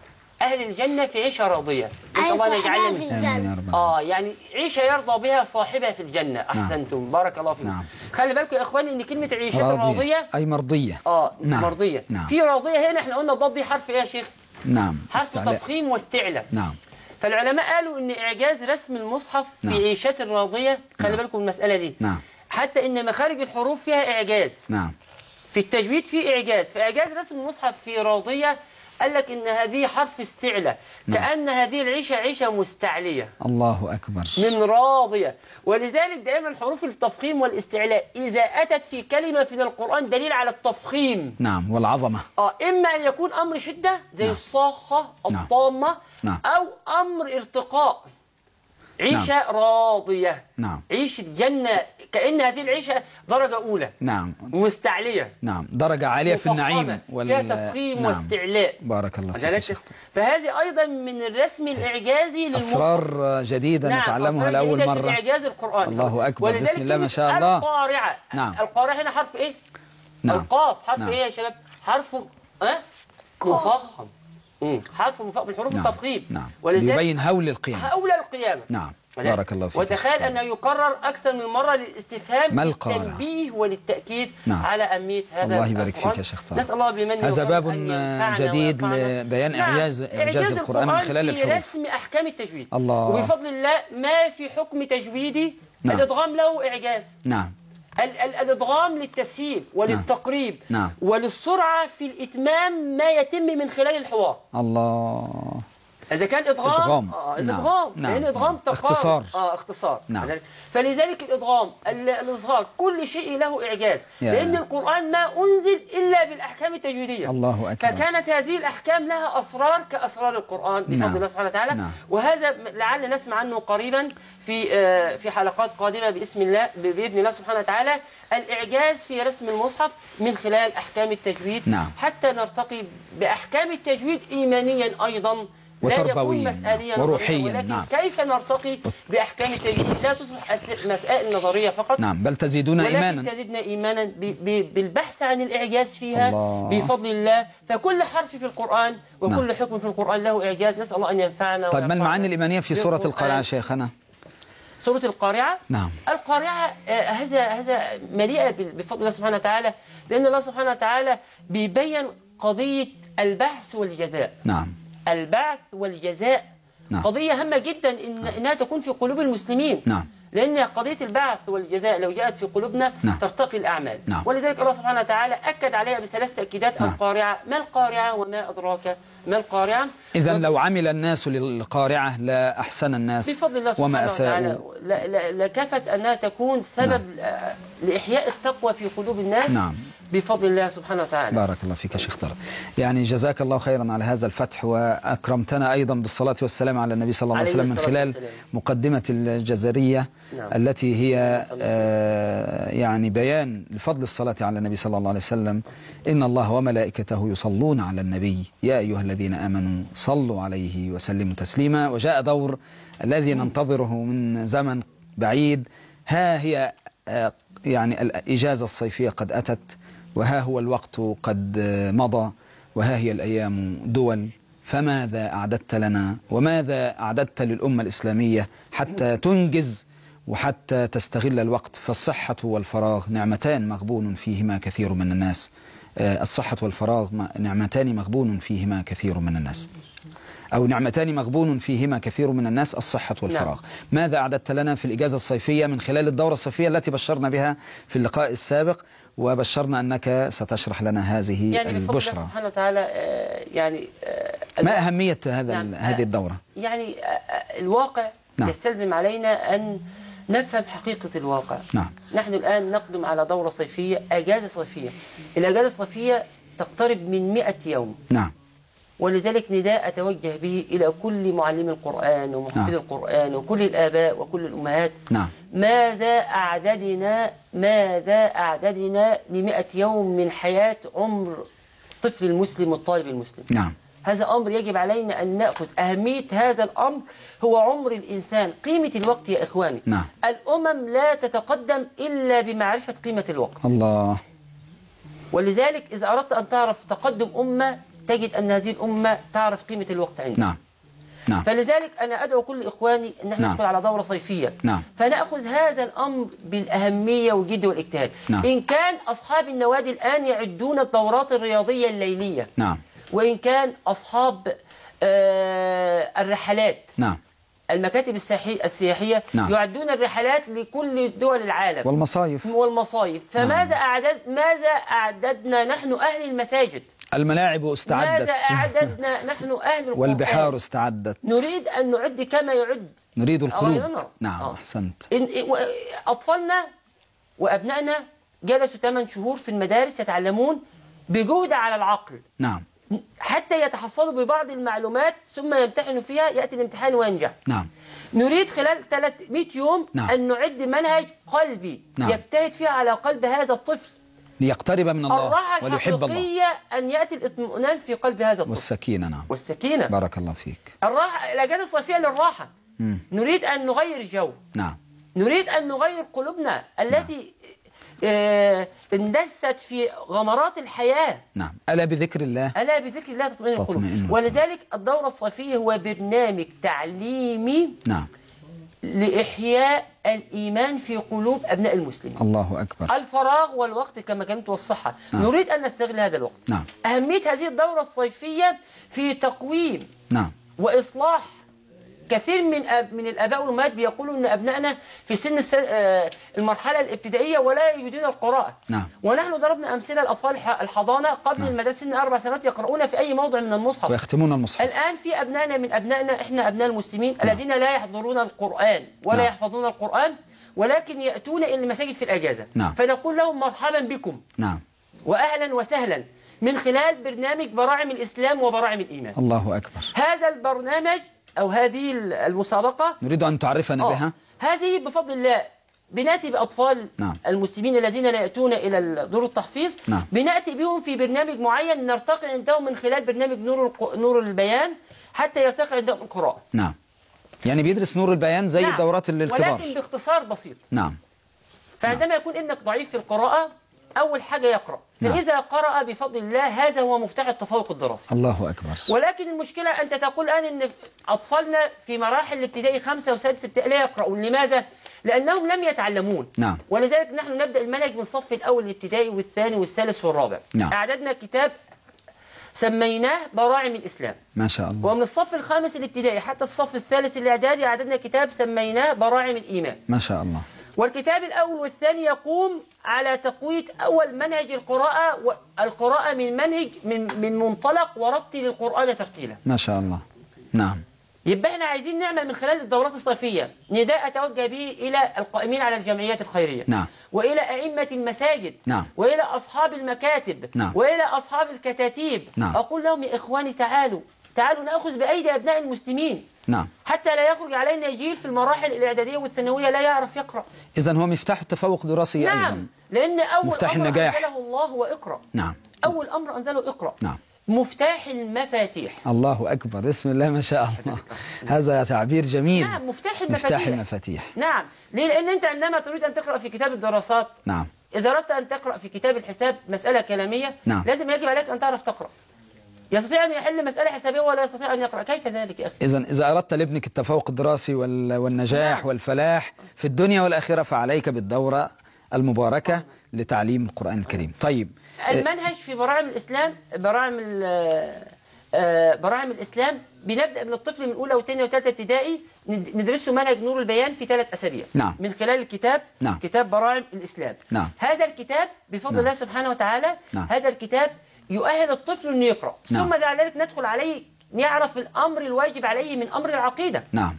أهل الجنة في عيشة راضية. نسأل الله أن يجعلنا في منهم. آمين يا الجنة. رب العالمين. آه يعني عيشة يرضى بها صاحبها في الجنة. أحسنتم بارك الله فيكم. نعم. خلي بالكم يا إخواني إن كلمة عيشات راضية الراضية أي مرضية. آه نعم. مرضية. نعم. في راضية هنا إحنا قلنا الضاد دي حرف إيه يا شيخ؟ نعم. حرف استعلاء. تفخيم واستعلاء. نعم. فالعلماء قالوا إن إعجاز رسم المصحف في نعم. عيشات الراضية، خلي نعم. بالكم من المسألة دي. نعم. حتى إن مخارج الحروف فيها إعجاز. نعم. في التجويد في إعجاز، فإعجاز رسم المصحف في راضية قال لك إن هذه حرف استعلى، كأن هذه العيشة عيشة مستعلية الله أكبر. من راضية. ولذلك دائما حروف التفخيم والاستعلاء إذا أتت في كلمة من القرآن دليل على التفخيم. نعم والعظمة. آه إما أن يكون أمر شدة زي نعم. الصاخة نعم. الطامة، نعم. أو أمر ارتقاء. عيشة نعم. راضية. نعم. عيشة جنة، كأن هذه العيشة درجة أولى نعم. مستعلية. نعم درجة عالية في النعيم مفخمة، وال... فيها تفخيم نعم. واستعلاء. بارك الله فيك يا جلالة شيخ. فهذه أيضا من الرسم الإعجازي للمصحف. أسرار جديدة نعم نتعلمها أسرار لأول جديدة مرة. في إعجاز القرآن. الله أكبر. ولذلك بسم الله ما كلمة شاء الله. القارعة. نعم. القارعة هنا حرف إيه؟ نعم. القاف حرف نعم. إيه يا شباب؟ حرف أه؟ مفخم. مم. حرف مفخم من حروف نعم. التفخيم. نعم. ولذلك يبين هول القيامة. هؤلاء القيامة. نعم. بارك الله فيك. وتخيل أنه يقرر أكثر من مرة للاستفهام ما القارعة؟ للتنبيه وللتأكيد نعم. على أهمية هذا الله يبارك فيك القرآن. يا شيخ طارق. نسأل الله بمنه هذا وكرمه باب أن ينفعنا جديد ويرفعنا. لبيان نعم. إعجاز إعجاز القرآن من خلال في الحروف. رسم أحكام التجويد. الله. وبفضل الله ما في حكم تجويدي نعم. الإدغام له إعجاز. نعم. ال ال الإدغام للتسهيل وللتقريب نعم. وللسرعة في الإتمام ما يتم من خلال الحوار. الله. إذا كان إدغام إدغام. آه نعم. الإدغام نعم. لأن إدغام تقارب اختصار. آه اختصار نعم. فلذلك الإدغام الإظهار كل شيء له إعجاز يا. لأن القرآن ما أنزل إلا بالأحكام التجويدية. الله أكبر. فكانت هذه الأحكام لها أسرار كأسرار القرآن بفضل نعم. الله سبحانه وتعالى. نعم. وهذا لعل نسمع عنه قريبا في آه في حلقات قادمة باسم الله بإذن الله سبحانه وتعالى الإعجاز في رسم المصحف من خلال أحكام التجويد. نعم. حتى نرتقي بأحكام التجويد إيمانيا أيضا لا يكون وتربويا مسأليا وروحيا. ولكن نعم. كيف نرتقي بأحكام التجويد لا تصبح مسائل نظرية فقط. نعم بل تزيدون ولكن إيمانا. تزيدنا إيمانا ب ب بالبحث عن الإعجاز فيها الله. بفضل الله. فكل حرف في القرآن وكل نعم. حكم في القرآن له إعجاز. نسأل الله أن ينفعنا. طيب ما المعاني الإيمانية في سورة بالقرآن. القارعة شيخنا؟ سورة القارعة نعم. القارعة آه، هذا هذا مليئة بال- بفضل الله سبحانه وتعالى لأن الله سبحانه وتعالى بيبين قضية البحث والجزاء. نعم. البعث والجزاء نعم. قضية هامة جدا إن إنها تكون في قلوب المسلمين. نعم. لأن قضية البعث والجزاء لو جاءت في قلوبنا نعم. ترتقي الأعمال. نعم. ولذلك الله سبحانه وتعالى أكد عليها بثلاث تأكيدات. نعم. القارعة ما القارعة وما أدراك ما القارعة. إذا وب- لو عمل الناس للقارعة لا أحسن الناس بفضل الله سبحانه وما وتعالى أساءوا. لا- لا- لكفت أنها تكون سبب آه، لإحياء التقوى في قلوب الناس. نعم. بفضل الله سبحانه وتعالى. بارك الله فيك يا شيخ طارق. يعني جزاك الله خيرا على هذا الفتح وأكرمتنا أيضا بالصلاة والسلام على النبي صلى الله عليه عليه وسلم من الصلاة خلال والسلام. مقدمة الجزرية. نعم. التي هي صلى الله عليه وسلم. آه يعني بيان لفضل الصلاة على النبي صلى الله عليه وسلم. إن الله وملائكته يصلون على النبي يا أيها الذين آمنوا صلوا عليه وسلموا تسليما. وجاء دور الذي ننتظره من زمن بعيد. ها هي آه يعني الإجازة الصيفية قد أتت وها هو الوقت قد مضى وها هي الأيام دول. فماذا أعددت لنا وماذا أعددت للأمة الإسلامية حتى تنجز وحتى تستغل الوقت؟ فالصحة والفراغ نعمتان مغبون فيهما كثير من الناس. الصحة والفراغ نعمتان مغبون فيهما كثير من الناس أو نعمتان مغبون فيهما كثير من الناس الصحة والفراغ. نعم. ماذا أعددت لنا في الإجازة الصيفية من خلال الدورة الصيفية التي بشرنا بها في اللقاء السابق وبشرنا أنك ستشرح لنا هذه يعني البشرى؟ بفضل الله سبحانه وتعالى آه يعني آه ما أهمية هذا نعم. هذه الدورة؟ يعني آه الواقع نعم. يستلزم علينا أن نفهم حقيقة الواقع. نعم. نحن الآن نقدم على دورة صيفية أجازة صيفية. الأجازة الصيفية تقترب من مئة يوم. نعم. ولذلك نداء أتوجه به إلى كل معلمي القرآن ومحفظي نعم. القرآن وكل الآباء وكل الأمهات. نعم. ماذا أعددنا ماذا أعددنا لمئة يوم من حياة عمر طفل المسلم والطالب المسلم؟ نعم. هذا أمر يجب علينا أن نأخذ أهمية هذا الأمر. هو عمر الإنسان، قيمة الوقت يا إخواني. نعم. الأمم لا تتقدم إلا بمعرفة قيمة الوقت. الله. ولذلك إذا أردت أن تعرف تقدم أمة تجد أن هذه الأمة تعرف قيمة الوقت عندها. نعم. نعم. فلذلك أنا أدعو كل إخواني أن احنا نعم. ندخل على دورة صيفية. نعم. فنأخذ هذا الأمر بالأهمية والجد والاجتهاد. نعم. إن كان أصحاب النوادي الآن يعدون الدورات الرياضية الليلية. نعم. وإن كان أصحاب آه الرحلات. نعم. المكاتب السياحية. نعم. يعدون الرحلات لكل دول العالم. والمصايف. والمصايف. فماذا نعم. أعدد ماذا أعددنا نحن أهل المساجد؟ الملاعب استعدت. ماذا أعددنا نحن أهل القرآن؟ والبحار استعدت. نريد أن نعد كما يعد نريد الخلود. غيرنا. نعم. آه. أحسنت. أطفالنا وأبنائنا جلسوا ثمان شهور في المدارس يتعلمون بجهد على العقل. نعم. حتى يتحصلوا ببعض المعلومات ثم يمتحنوا فيها يأتي الامتحان وينجح. نعم. نريد خلال ثلاثمئة يوم نعم. أن نعد منهج قلبي. نعم. يجتهد فيها على قلب هذا الطفل ليقترب من الله الراحة وليحب الله. الحقيقية أن يأتي الاطمئنان في قلب هذا الطفل. والسكينة. نعم. والسكينة. بارك الله فيك. الراحة الأجازة الصيفية للراحة. مم. نريد أن نغير الجو. نعم. نريد أن نغير قلوبنا التي آه اندست في غمرات الحياة. نعم. ألا بذكر الله ألا بذكر الله تطمئن القلوب. تطمئن. ولذلك الدورة الصيفية هو برنامج تعليمي نعم. لإحياء الإيمان في قلوب أبناء المسلمين. الله أكبر. الفراغ والوقت كما كانت والصحة. نعم. نريد أن نستغل هذا الوقت. نعم. أهمية هذه الدورة الصيفية في تقويم نعم. وإصلاح كثير من أب من الآباء والأمهات بيقولوا إن أبنائنا في سن الس... المرحلة الابتدائية ولا يجيدون القراءة. نعم. ونحن ضربنا أمثلة الأطفال الحضانة قبل نعم. المدرسة سن أربع سنوات يقرؤون في أي موضع من المصحف ويختمون المصحف. الآن في أبنائنا من أبنائنا إحنا أبناء المسلمين نعم. الذين لا يحضرون القرآن ولا نعم. يحفظون القرآن ولكن يأتون إلى المساجد في الأجازة. نعم. فنقول لهم مرحبا بكم. نعم. وأهلا وسهلا من خلال برنامج براعم الإسلام وبراعم الإيمان. الله أكبر. هذا البرنامج أو هذه المسابقة نريد أن تعرفنا أوه. بها. هذه بفضل الله بنأتي بأطفال نعم. المسلمين الذين لا يأتون إلى دور التحفيظ نعم. بنأتي بهم في برنامج معين نرتقي عندهم من خلال برنامج نور الق... نور البيان حتى يرتقي عندهم القراءة. نعم. يعني بيدرس نور البيان زي نعم. الدورات للكبار ولكن باختصار بسيط. نعم. فعندما نعم. يكون ابنك ضعيف في القراءة أول حاجة يقرأ. نعم. فإذا قرأ بفضل الله هذا هو مفتاح التفوق الدراسي. الله أكبر. ولكن المشكلة أنت تقول الآن أن أطفالنا في مراحل الابتدائي خمسة وسادس ابتدائي لا يقرؤون. لماذا؟ لأنهم لم يتعلمون. نعم. ولذلك نحن نبدأ المنهج من الصف الأول الابتدائي والثاني والثالث والرابع. نعم. أعددنا كتاب سميناه براعم الإسلام. ما شاء الله. ومن الصف الخامس الابتدائي حتى الصف الثالث الإعدادي أعددنا كتاب سميناه براعم الإيمان. ما شاء الله. والكتاب الأول والثاني يقوم على تقوية أول منهج القراءة والقراءة من منهج من من منطلق ورتل القرآن ترتيلا. ما شاء الله. نعم. يبقى احنا عايزين نعمل من خلال الدورات الصيفية نداء أتوجه به إلى القائمين على الجمعيات الخيرية. نعم. وإلى أئمة المساجد. نعم. وإلى أصحاب المكاتب. نعم. وإلى أصحاب الكتاتيب. نعم. أقول لهم يا إخواني تعالوا تعالوا نأخذ بأيدي أبناء المسلمين. نعم. حتى لا يخرج علينا جيل في المراحل الإعدادية والثانوية لا يعرف يقرأ. إذن هو مفتاح التفوق الدراسي نعم. أيضا. لأن أول مفتاح أمر النجاح. أنزله الله هو اقرأ. نعم. أول أمر أنزله اقرأ. نعم. مفتاح المفاتيح. الله أكبر. بسم الله ما شاء الله. هذا تعبير جميل. نعم. مفتاح المفاتيح. مفتاح المفاتيح. نعم. ليه؟ لأن أنت عندما تريد أن تقرأ في كتاب الدراسات نعم. إذا أردت أن تقرأ في كتاب الحساب مسألة كلامية نعم. لازم يجب عليك أن تعرف تقرأ. يستطيع أن يحل مسألة حسابية ولا يستطيع أن يقرأ. كيف ذلك يا أخي؟ إذن إذا أردت لابنك التفوق الدراسي والنجاح نعم. والفلاح في الدنيا والآخرة فعليك بالدورة المباركة لتعليم القرآن الكريم. طيب المنهج في براعم الإسلام براعم براعم الإسلام بنبدأ من الطفل من أولى وثانية وثالثة ابتدائي ندرسه منهج نور البيان في ثلاث أسابيع. نعم. من خلال الكتاب نعم. كتاب براعم الإسلام. نعم. هذا الكتاب بفضل نعم. الله سبحانه وتعالى نعم. هذا الكتاب يؤهل الطفل أنه يقرأ. نعم. ثم بعد ذلك ندخل عليه يعرف الأمر الواجب عليه من أمر العقيدة. نعم.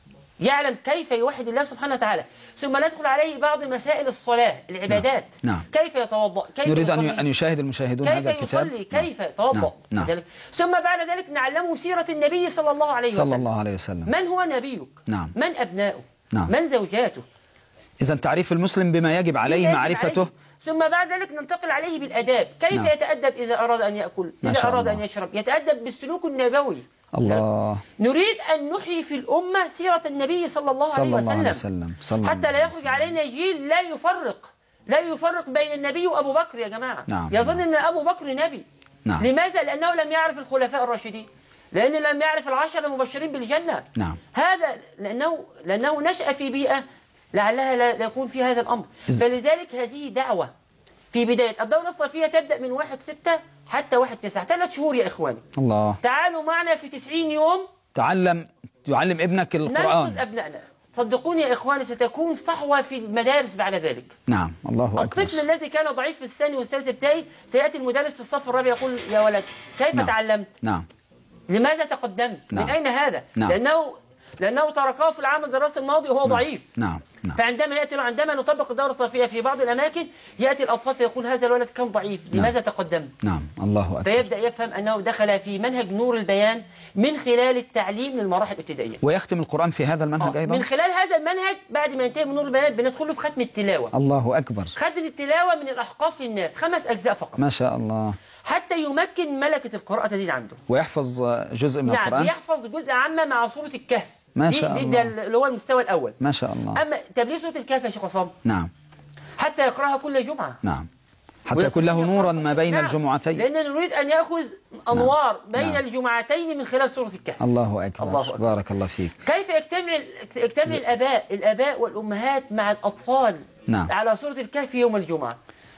يعلم كيف يوحد الله سبحانه وتعالى. ثم ندخل عليه بعض مسائل الصلاة العبادات. نعم. كيف يتوضأ كيف نريد يصلي أن يشاهد المشاهدون هذا كيف الكتاب. يصلي كيف يتوضأ. نعم. نعم. ثم بعد ذلك نعلمه سيرة النبي صلى الله عليه وسلم. صلى الله عليه وسلم. من هو نبيك؟ نعم. من أبناؤه؟ نعم. من زوجاته؟ إذن تعريف المسلم بما يجب عليه يجب معرفته عليه. ثم بعد ذلك ننتقل عليه بالأداب. كيف نعم. يتأدب إذا أراد أن يأكل إذا أراد أن يشرب. يتأدب بالسلوك النبوي. الله. نريد أن نحيي في الأمة سيرة النبي صلى الله صلى عليه الله عليه وسلم, وسلم. صلى حتى لا الله يخرج وسلم. علينا جيل لا يفرق لا يفرق بين النبي وأبو بكر يا جماعة. نعم. يظن نعم. أن أبو بكر نبي. نعم. لماذا؟ لأنه لم يعرف الخلفاء الراشدين. لأنه لم يعرف العشرة المبشرين بالجنة. نعم. هذا لأنه لأنه نشأ في بيئة لعلها لا يكون في هذا الأمر. إز... فلذلك هذه دعوة في بداية الدورة الصيفية تبدأ من واحد ستة حتى واحد تسعة ثلاث شهور يا إخواني. الله. تعالوا معنا في تسعين يوم تعلم تعلم ابنك القرآن. ننقذ أبنائنا. صدقوني يا إخواني ستكون صحوة في المدارس بعد ذلك. نعم. الله أكبر. الطفل الذي كان ضعيف في الثاني والثالث ابتدائي سيأتي المدرس في الصف الرابع يقول يا ولد كيف نعم. تعلمت؟ نعم. لماذا تقدمت؟ نعم. من أين هذا؟ نعم. لأنه لأنه تركه في العام الدراسي الماضي وهو نعم. ضعيف. نعم. نعم. فعندما يأتي عندما نطبق الدورة الصيفية في بعض الأماكن يأتي الأطفال فيقول هذا الولد كان ضعيف لماذا نعم. تقدمت؟ نعم. الله أكبر. فيبدأ يفهم أنه دخل في منهج نور البيان من خلال التعليم للمراحل الابتدائية. ويختم القرآن في هذا المنهج آه. أيضا؟ من خلال هذا المنهج بعد ما ينتهي من نور البيان بندخل له في ختم التلاوة. الله أكبر. ختم التلاوة من الأحقاف للناس خمس أجزاء فقط. ما شاء الله. حتى يمكن ملكة القراءة تزيد عنده. ويحفظ جزء من نعم. القرآن؟ نعم يحفظ جزء عامة مع سورة الكهف. ما دي شاء دي الله. اللي هو المستوى الأول. ما شاء الله. أما تبليغ سورة الكهف يا شيخ عصام نعم. حتى يقرأها كل جمعة. نعم. حتى يكون له نورا ما بين نعم. الجمعتين. لأننا نريد أن يأخذ أنوار نعم. بين نعم. الجمعتين من خلال سورة الكهف. الله أكبر. الله أكبر. بارك الله فيك. كيف يجتمع يجتمع الآباء الآباء والأمهات مع الأطفال نعم. على سورة الكهف يوم الجمعة؟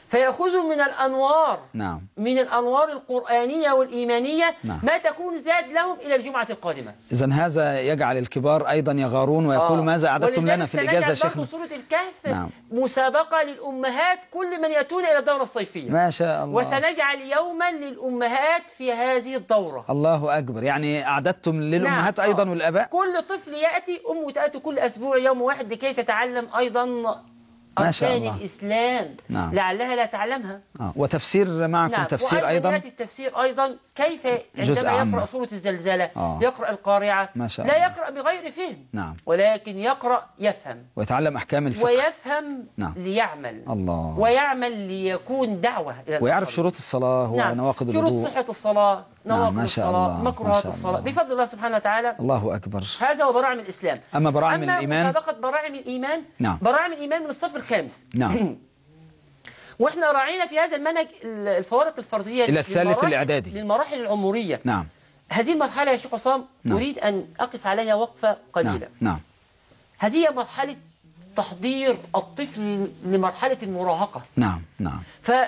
فيأخذوا من الأنوار نعم. من الأنوار القرآنية والإيمانية نعم. ما تكون زاد لهم إلى الجمعة القادمة. إذن هذا يجعل الكبار أيضا يغارون ويقولوا آه. ماذا أعددتم لنا في الإجازة يا شيخنا؟ سورة الكهف نعم. مسابقة للأمهات كل من يأتون إلى الدورة الصيفية. ما شاء الله. وسنجعل يوما للأمهات في هذه الدورة. الله أكبر، يعني أعددتم للأمهات نعم. أيضا آه. والآباء؟ كل طفل يأتي أمه تأتي كل أسبوع يوم واحد لكي تتعلم أيضا ما شاء أركان الله. الإسلام. نعم. لعلها لا تعلمها. آه. وتفسير معكم. نعم. تفسير أيضا يأتي التفسير أيضا كيف جزء عندما عامة. يقرأ سورة الزلزلة آه. يقرأ القارعة ما شاء لا الله. يقرأ بغير فهم. نعم. ولكن يقرأ يفهم ويتعلم أحكام الفقه ويفهم نعم. ليعمل الله. ويعمل ليكون دعوة إلى ويعرف الآخرين. شروط الصلاة نعم. ونواقض شروط الوضوء. صحة الصلاة، نواقض ما شاء الصلاة، الله. ما مكروهات شاء الصلاة، الله. بفضل الله سبحانه وتعالى. الله أكبر. هذا هو براعم الإسلام. أما براعم أما الإيمان، مسابقة براعم الإيمان نعم. براعم الإيمان من الصف الخامس. نعم. واحنا راعينا في هذا المنهج الفوارق الفردية إلى الثالث للمراحل- الإعدادي. للمراحل العمرية. نعم. هذه المرحلة يا شيخ عصام نعم. أريد أن أقف عليها وقفة قليلة. نعم. نعم. هذه هي مرحلة تحضير الطفل لمرحلة المراهقة. نعم. نعم.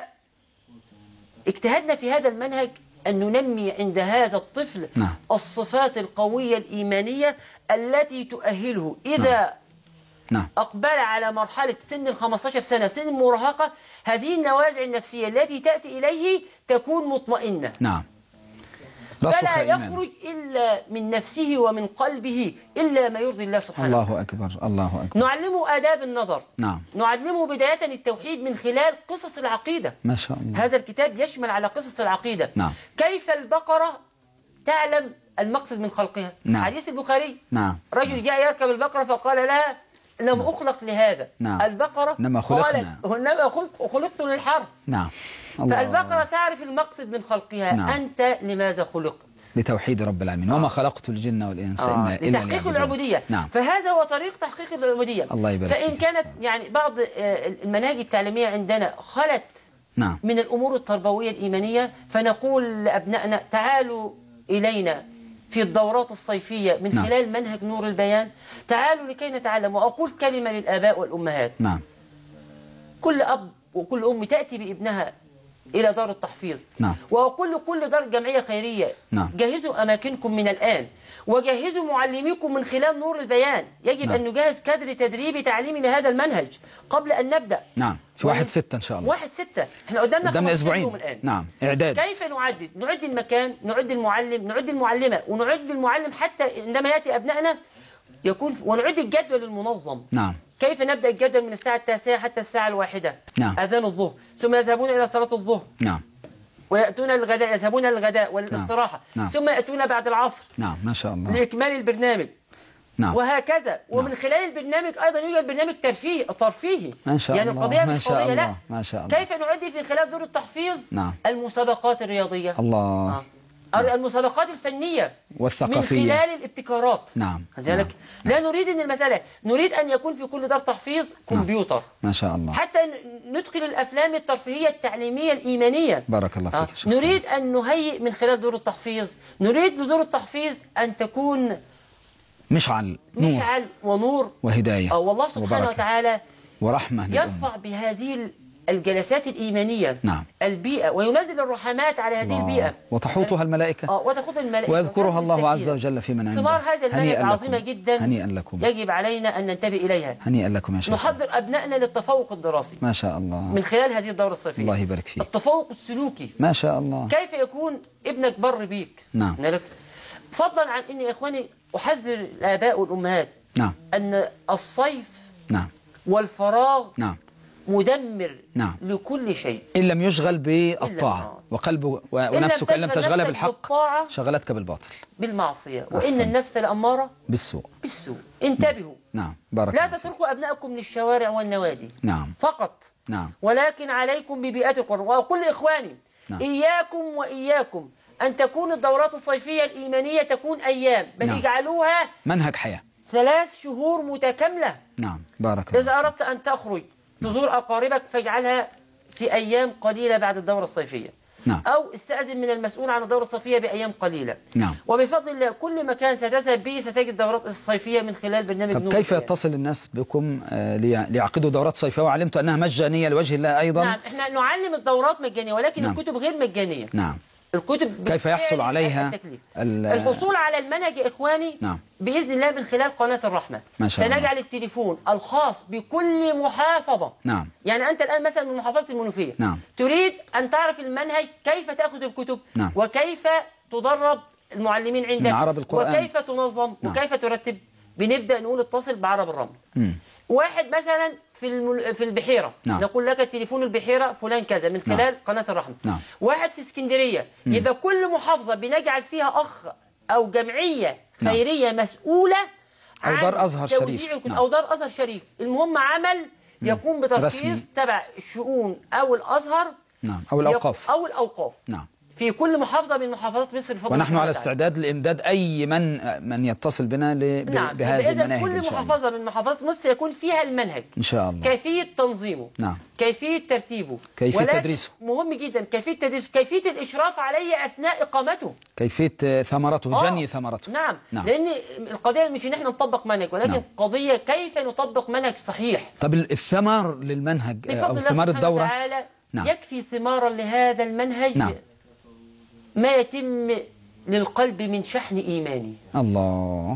فاجتهدنا في هذا المنهج أن ننمي عند هذا الطفل نعم. الصفات القوية الإيمانية التي تؤهله إذا نعم. نعم. أقبل على مرحلة سن ال خمسة عشر سنة، سن المراهقة، هذه النوازع النفسية التي تأتي إليه تكون مطمئنة. نعم. رسخ فلا إيمان. يخرج إلا من نفسه ومن قلبه إلا ما يرضي الله سبحانه وتعالى. الله أكبر. الله أكبر. نعلمه آداب النظر. نعم. نعلمه بداية التوحيد من خلال قصص العقيدة. ما شاء الله. هذا الكتاب يشمل على قصص العقيدة. نعم. كيف البقرة تعلم المقصد من خلقها. نعم. حديث البخاري. نعم. رجل جاء يركب البقرة فقال لها لم أخلق لهذا. نعم. البقرة إنما خلقنا. قالت إنما خلق خلقت للحرث. نعم. الله. فالبقرة تعرف المقصد من خلقها. نعم. أنت لماذا خلقت؟ لتوحيد رب العالمين. وما خلقت الجن والإنس آه. إلا إلا لتحقيق ليعبدون. العبودية. نعم. فهذا هو طريق تحقيق العبودية. الله يبارك فإن فيك. كانت يعني بعض آه، المناهج التعليمية عندنا خلت نعم. من الأمور التربوية الإيمانية، فنقول لأبنائنا تعالوا إلينا في الدورات الصيفية من نعم. خلال منهج نور البيان، تعالوا لكي نتعلم. وأقول كلمة للآباء والأمهات، نعم. كل أب وكل أم تأتي بابنها إلى دار التحفيظ. نعم. وأقول لكل دار جمعية خيرية، نعم. جهزوا أماكنكم من الآن، وجهزوا معلميكم من خلال نور البيان. يجب نعم. أن نجهز كادر تدريبي تعليمي لهذا المنهج قبل أن نبدأ. نعم. في واحد ستة إن شاء الله. واحد ستة. احنا قدامنا قدامنا خمس أسبوعين. يوم الآن. نعم. إعداد. كيف نعدد؟ نعد المكان، نعد المعلم، نعد المعلمة، ونعد المعلم حتى عندما يأتي أبنائنا يكون، ونعد الجدول المنظم. نعم. كيف نبدأ الجدول من الساعة التاسعة حتى الساعة الواحدة؟ نعم. أذان الظهر، ثم يذهبون إلى صلاة الظهر. نعم. ويأتون للغداء، يذهبون للغداء والاستراحة. نعم. ثم يأتون بعد العصر نعم. ما شاء الله. لإكمال البرنامج. نعم. وهكذا. ومن خلال البرنامج أيضا يوجد برنامج ترفيهي ترفيهي. ما شاء يعني الله. القضية ما مش شاء قضية لا. الله. ما شاء الله. كيف نعد في خلال دور التحفيظ؟ نعم. المسابقات الرياضية. الله. آه. المسابقات الفنية والثقافية. من خلال الابتكارات. نعم. لذلك نعم. لا نريد ان المسألة، نريد ان يكون في كل دار تحفيظ كمبيوتر. ما شاء الله. حتى ندخل الافلام الترفيهية التعليمية الإيمانية. بارك الله فيك آه. يا شيخ. نريد ان نهيئ من خلال دور التحفيظ، نريد لدور التحفيظ ان تكون مشعل نور مشعل ونور وهداية. آه. والله سبحانه وبركة. وتعالى ورحمة للأمة. يرفع بهذه الجلسات الإيمانية نعم. البيئة، وينزل الرحمات على هذه الله. البيئة. وتحوطها الملائكة. اه وتخوض الملائكة ويذكرها الله السكينة. عز وجل في من عنده. ثمار هذا المنهج هنيئا عظيمة لكم. جدا. هنيئا لكم. يجب علينا أن ننتبه إليها. هنيئا لكم يا شيخ. نحضر أبنائنا للتفوق الدراسي ما شاء الله. من خلال هذه الدورة الصيفية. الله يبارك فيك. التفوق السلوكي. ما شاء الله. كيف يكون ابنك بر بيك. نعم. فضلا عن أن يا إخواني أحذر الآباء والأمهات نعم. أن الصيف نعم. والفراغ نعم. مدمر نعم. لكل شيء. إن لم يشغل بالطاعة آه. وقلبه ونفسك إن لم تشغل تشغلها نفسك بالحق بالطاعة شغلتك بالباطل بالمعصية. وإن أحسنت. النفس لأمارة بالسوء. بالسوء. انتبهوا. نعم. بارك لا الله فيك. تتركوا أبنائكم للشوارع والنوادي نعم. فقط. نعم. ولكن عليكم ببيئات القرآن. وأقول لإخواني نعم. إياكم وإياكم أن تكون الدورات الصيفية الإيمانية تكون أيام، بل نعم. اجعلوها منهج حياة. ثلاث شهور متكاملة. نعم. بارك الله. إذا أردت أن تخرج تزور أقاربك فاجعلها في أيام قليلة بعد الدورة الصيفية. نعم. أو استأذن من المسؤول عن الدورة الصيفية بأيام قليلة. نعم. وبفضل الله كل مكان ستذهب به ستجد الدورات الصيفية من خلال برنامج طب نور كيف البيان. يتصل الناس بكم آه، ليع- ليعقدوا دورات صيفية، وعلمت أنها مجانية لوجه الله أيضا؟ نعم، احنا نعلم الدورات مجانية ولكن نعم. الكتب غير مجانية. نعم. الكتب كيف يحصل بالفعل عليها التكليف. ال- الحصول على المنهج يا إخواني نعم. بإذن الله من خلال قناة الرحمة. ما شاء الله. سنجعل التليفون الخاص بكل محافظة. نعم. يعني أنت الآن مثلا من محافظة المنوفية، نعم. تريد أن تعرف المنهج، كيف تأخذ الكتب، نعم. وكيف تدرب المعلمين عندك، من عرب القرآن. وكيف تنظم، نعم. وكيف ترتب. بنبدأ نقول اتصل بعرب الرمل. مم. واحد مثلا في المل... في البحيره، نعم. نقول لك التليفون البحيره فلان كذا من خلال نعم. قناه الرحمه. نعم. واحد في اسكندريه، يبقى كل محافظه بنجعل فيها اخ او جمعيه نعم. خيريه مسؤوله أو عن دار أزهر توزيع شريف. الكتب، نعم. او دار ازهر شريف. المهم عمل يقوم بترخيص رسمي. تبع الشؤون او الازهر، نعم. أو الأوقاف. او الاوقاف. نعم. في كل محافظه من محافظات مصر بفضل ونحن الله على تعالى. استعداد لإمداد أي من من يتصل بنا ل- ب- نعم. بهذه إذا المناهج كل إن شاء الله. محافظه من محافظات مصر يكون فيها المنهج، إن شاء الله. كيفية تنظيمه، نعم. كيفية ترتيبه، كيفية ولكن تدريسه. مهم جدا كيفية تدريسه، كيفية الإشراف عليه أثناء إقامته. كيفية ثمرته، آه. جني ثمرته. نعم. نعم. لأن القضية مش إن إحنا نطبق منهج، ولكن نعم. قضية كيف نطبق منهج صحيح. طب الثمار للمنهج آه، أو بفضل الله ثمار سبحانه الدورة. وتعالى نعم. يكفي ثمارا لهذا المنهج نعم. ما يتم للقلب من شحن إيماني. الله.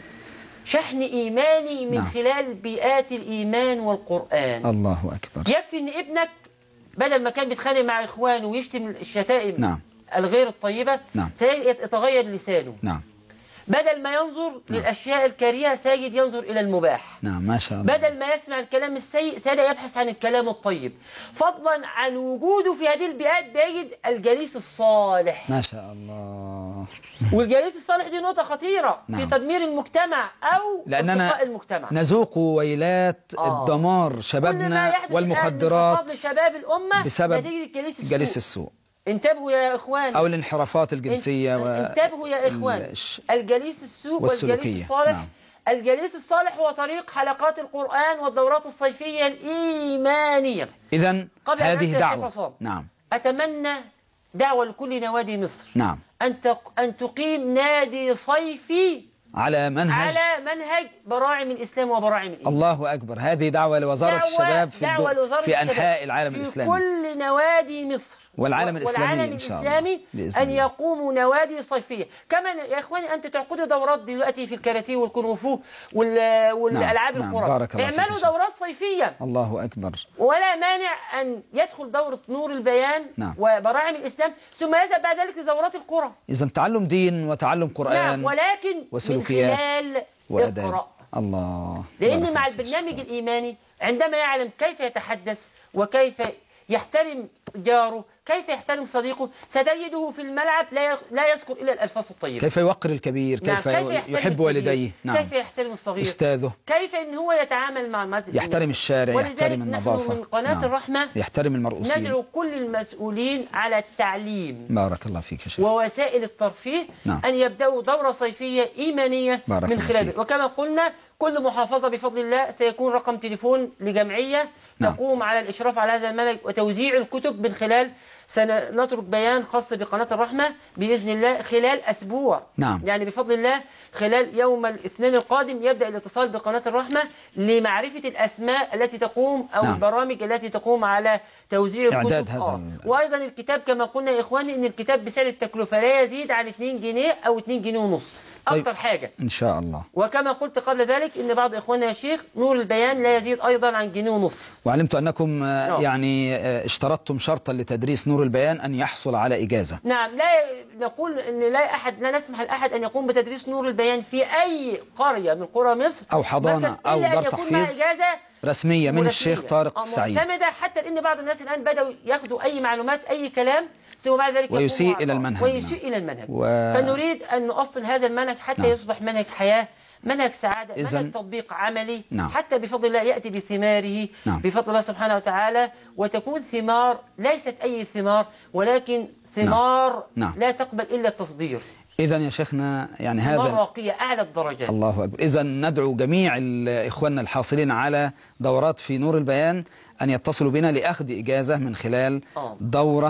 شحن إيماني من نعم. خلال بيئات الإيمان والقرآن. الله أكبر. يكفي ان ابنك بدل ما كان بيتخانق مع اخوانه ويشتم الشتائم نعم. الغير الطيبه، نعم. سيتغير لسانه. نعم. بدل ما ينظر نعم. للاشياء الكريهه سيجد ينظر الى المباح. نعم. ما شاء الله. بدل ما يسمع الكلام السيء سيبدأ يبحث عن الكلام الطيب. فضلا عن وجوده في هذه البيئات ده يجد الجليس الصالح. ما شاء الله. والجليس الصالح دي نقطه خطيره نعم. في تدمير المجتمع او لأننا ارتقاء المجتمع. نذوق ويلات آه. الدمار كل ما شبابنا يحدث الآن من والمخدرات فساد لشباب الامه بسبب نتيجه الجليس السوء. جليس السوء انتبهوا يا اخوان، أو الانحرافات الجنسية و... انتبهوا يا اخوان، الش- الجليس السوء والسلوكية. والجليس الصالح. نعم. الجليس الصالح هو طريق حلقات القرآن والدورات الصيفية الإيمانية. إذا قبل أن أنسى هذه يا شيخ دعوة. عصام، نعم. أتمنى دعوة لكل نوادي مصر نعم. أن تق... أن تقيم نادي صيفي على منهج. على منهج براعم الإسلام وبراعم الإيمان. الله أكبر. هذه دعوة لوزارة دعوة الشباب في, دعوة الدو... لوزارة في الشباب أنحاء العالم في الإسلامي كل نوادي مصر والعالم الإسلامي والعالم إن شاء الله. الإسلامي بإذن أن الله. يقوموا نوادي صيفية. كمان يا إخواني أنت تعقدوا دورات دلوقتي في الكاراتيه والكونغ فو وال... والألعاب نعم. القرى. بارك الله فيك يا اعملوا شيخ. دورات صيفية، الله أكبر. ولا مانع أن يدخل دورة نور البيان نعم. وبراعم الإسلام، ثم يذهب بعد ذلك لدورات القرى. إذا تعلم دين وتعلم قرآن. نعم، ولكن وسلوكيات من خلال وأداب. اقرأ. الله. لأن بارك مع الله فيك. البرنامج الإيماني عندما يعلم كيف يتحدث وكيف يحترم جاره، كيف يحترم صديقه، ستجده في الملعب لا لا يذكر إلا الألفاظ الطيبة. كيف يوقر الكبير، نعم. كيف, كيف يحترم يحب الكبير، والديه. نعم. كيف يحترم الصغير، أستاذه، كيف إن هو يتعامل مع مادة يحترم الشارع، ولذلك يحترم نحن النظافة. من قناة نعم. الرحمة يحترم المرؤوسين. ندعو كل المسؤولين على التعليم بارك الله فيك يا شيخ. ووسائل الترفيه نعم. أن يبدأوا دورة صيفية إيمانية بارك من الله خلاله. فيك. وكما قلنا كل محافظة بفضل الله سيكون رقم تليفون لجمعية نعم. تقوم على الإشراف على هذا المنهج وتوزيع الكتب من خلال. سنترك بيان خاص بقناة الرحمة بإذن الله خلال أسبوع. نعم. يعني بفضل الله خلال يوم الاثنين القادم يبدأ الاتصال بقناة الرحمة لمعرفة الأسماء التي تقوم أو نعم. البرامج التي تقوم على توزيع إعداد الكتب. هذا آه. ال- وأيضا الكتاب كما قلنا يا إخواني إن الكتاب بسعر التكلفة لا يزيد عن اثنين جنيه أو اثنين جنيه ونص طيب. أكثر حاجة. إن شاء الله. وكما قلت قبل ذلك إن بعض إخواننا يا شيخ نور البيان لا يزيد أيضا عن جنيه ونص. وعلمت أنكم آه، نعم. يعني آه، اشترطتم شرطا لتدريس نور البيان أن يحصل على إجازة. نعم، لا نقول ان لا احد لا نسمح لاحد ان يقوم بتدريس نور البيان في اي قريه من قرى مصر أو حضانة مركز أو إلا أن دار يكون مع تحفيظ اجازه رسمية من مرسمية. الشيخ طارق آه، السعيد، معتمده، حتى لان بعض الناس الان بداوا ياخذوا اي معلومات اي كلام ثم بعد ذلك ويسيء يقوموا إلى على- المنهج. ويسيء نعم. الى المنهج و... فنريد ان نؤصل هذا المنهج حتى نعم. يصبح منهج حياه، منهج سعاده، إذن- منهج تطبيق عملي. نعم. حتى بفضل الله ياتي بثماره. نعم. بفضل الله سبحانه وتعالى، وتكون ثمار ليست اي ثمار ولكن ثمار نعم. لا تقبل الا التصدير. إذا يا شيخنا يعني ثمار هذا راقيه اعلى الدرجات. الله أكبر. إذا ندعو جميع ال- إخواننا الحاصلين على دورات في نور البيان أن يتصلوا بنا لأخذ إجازة من خلال آه. دورة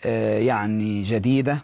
آه يعني جديدة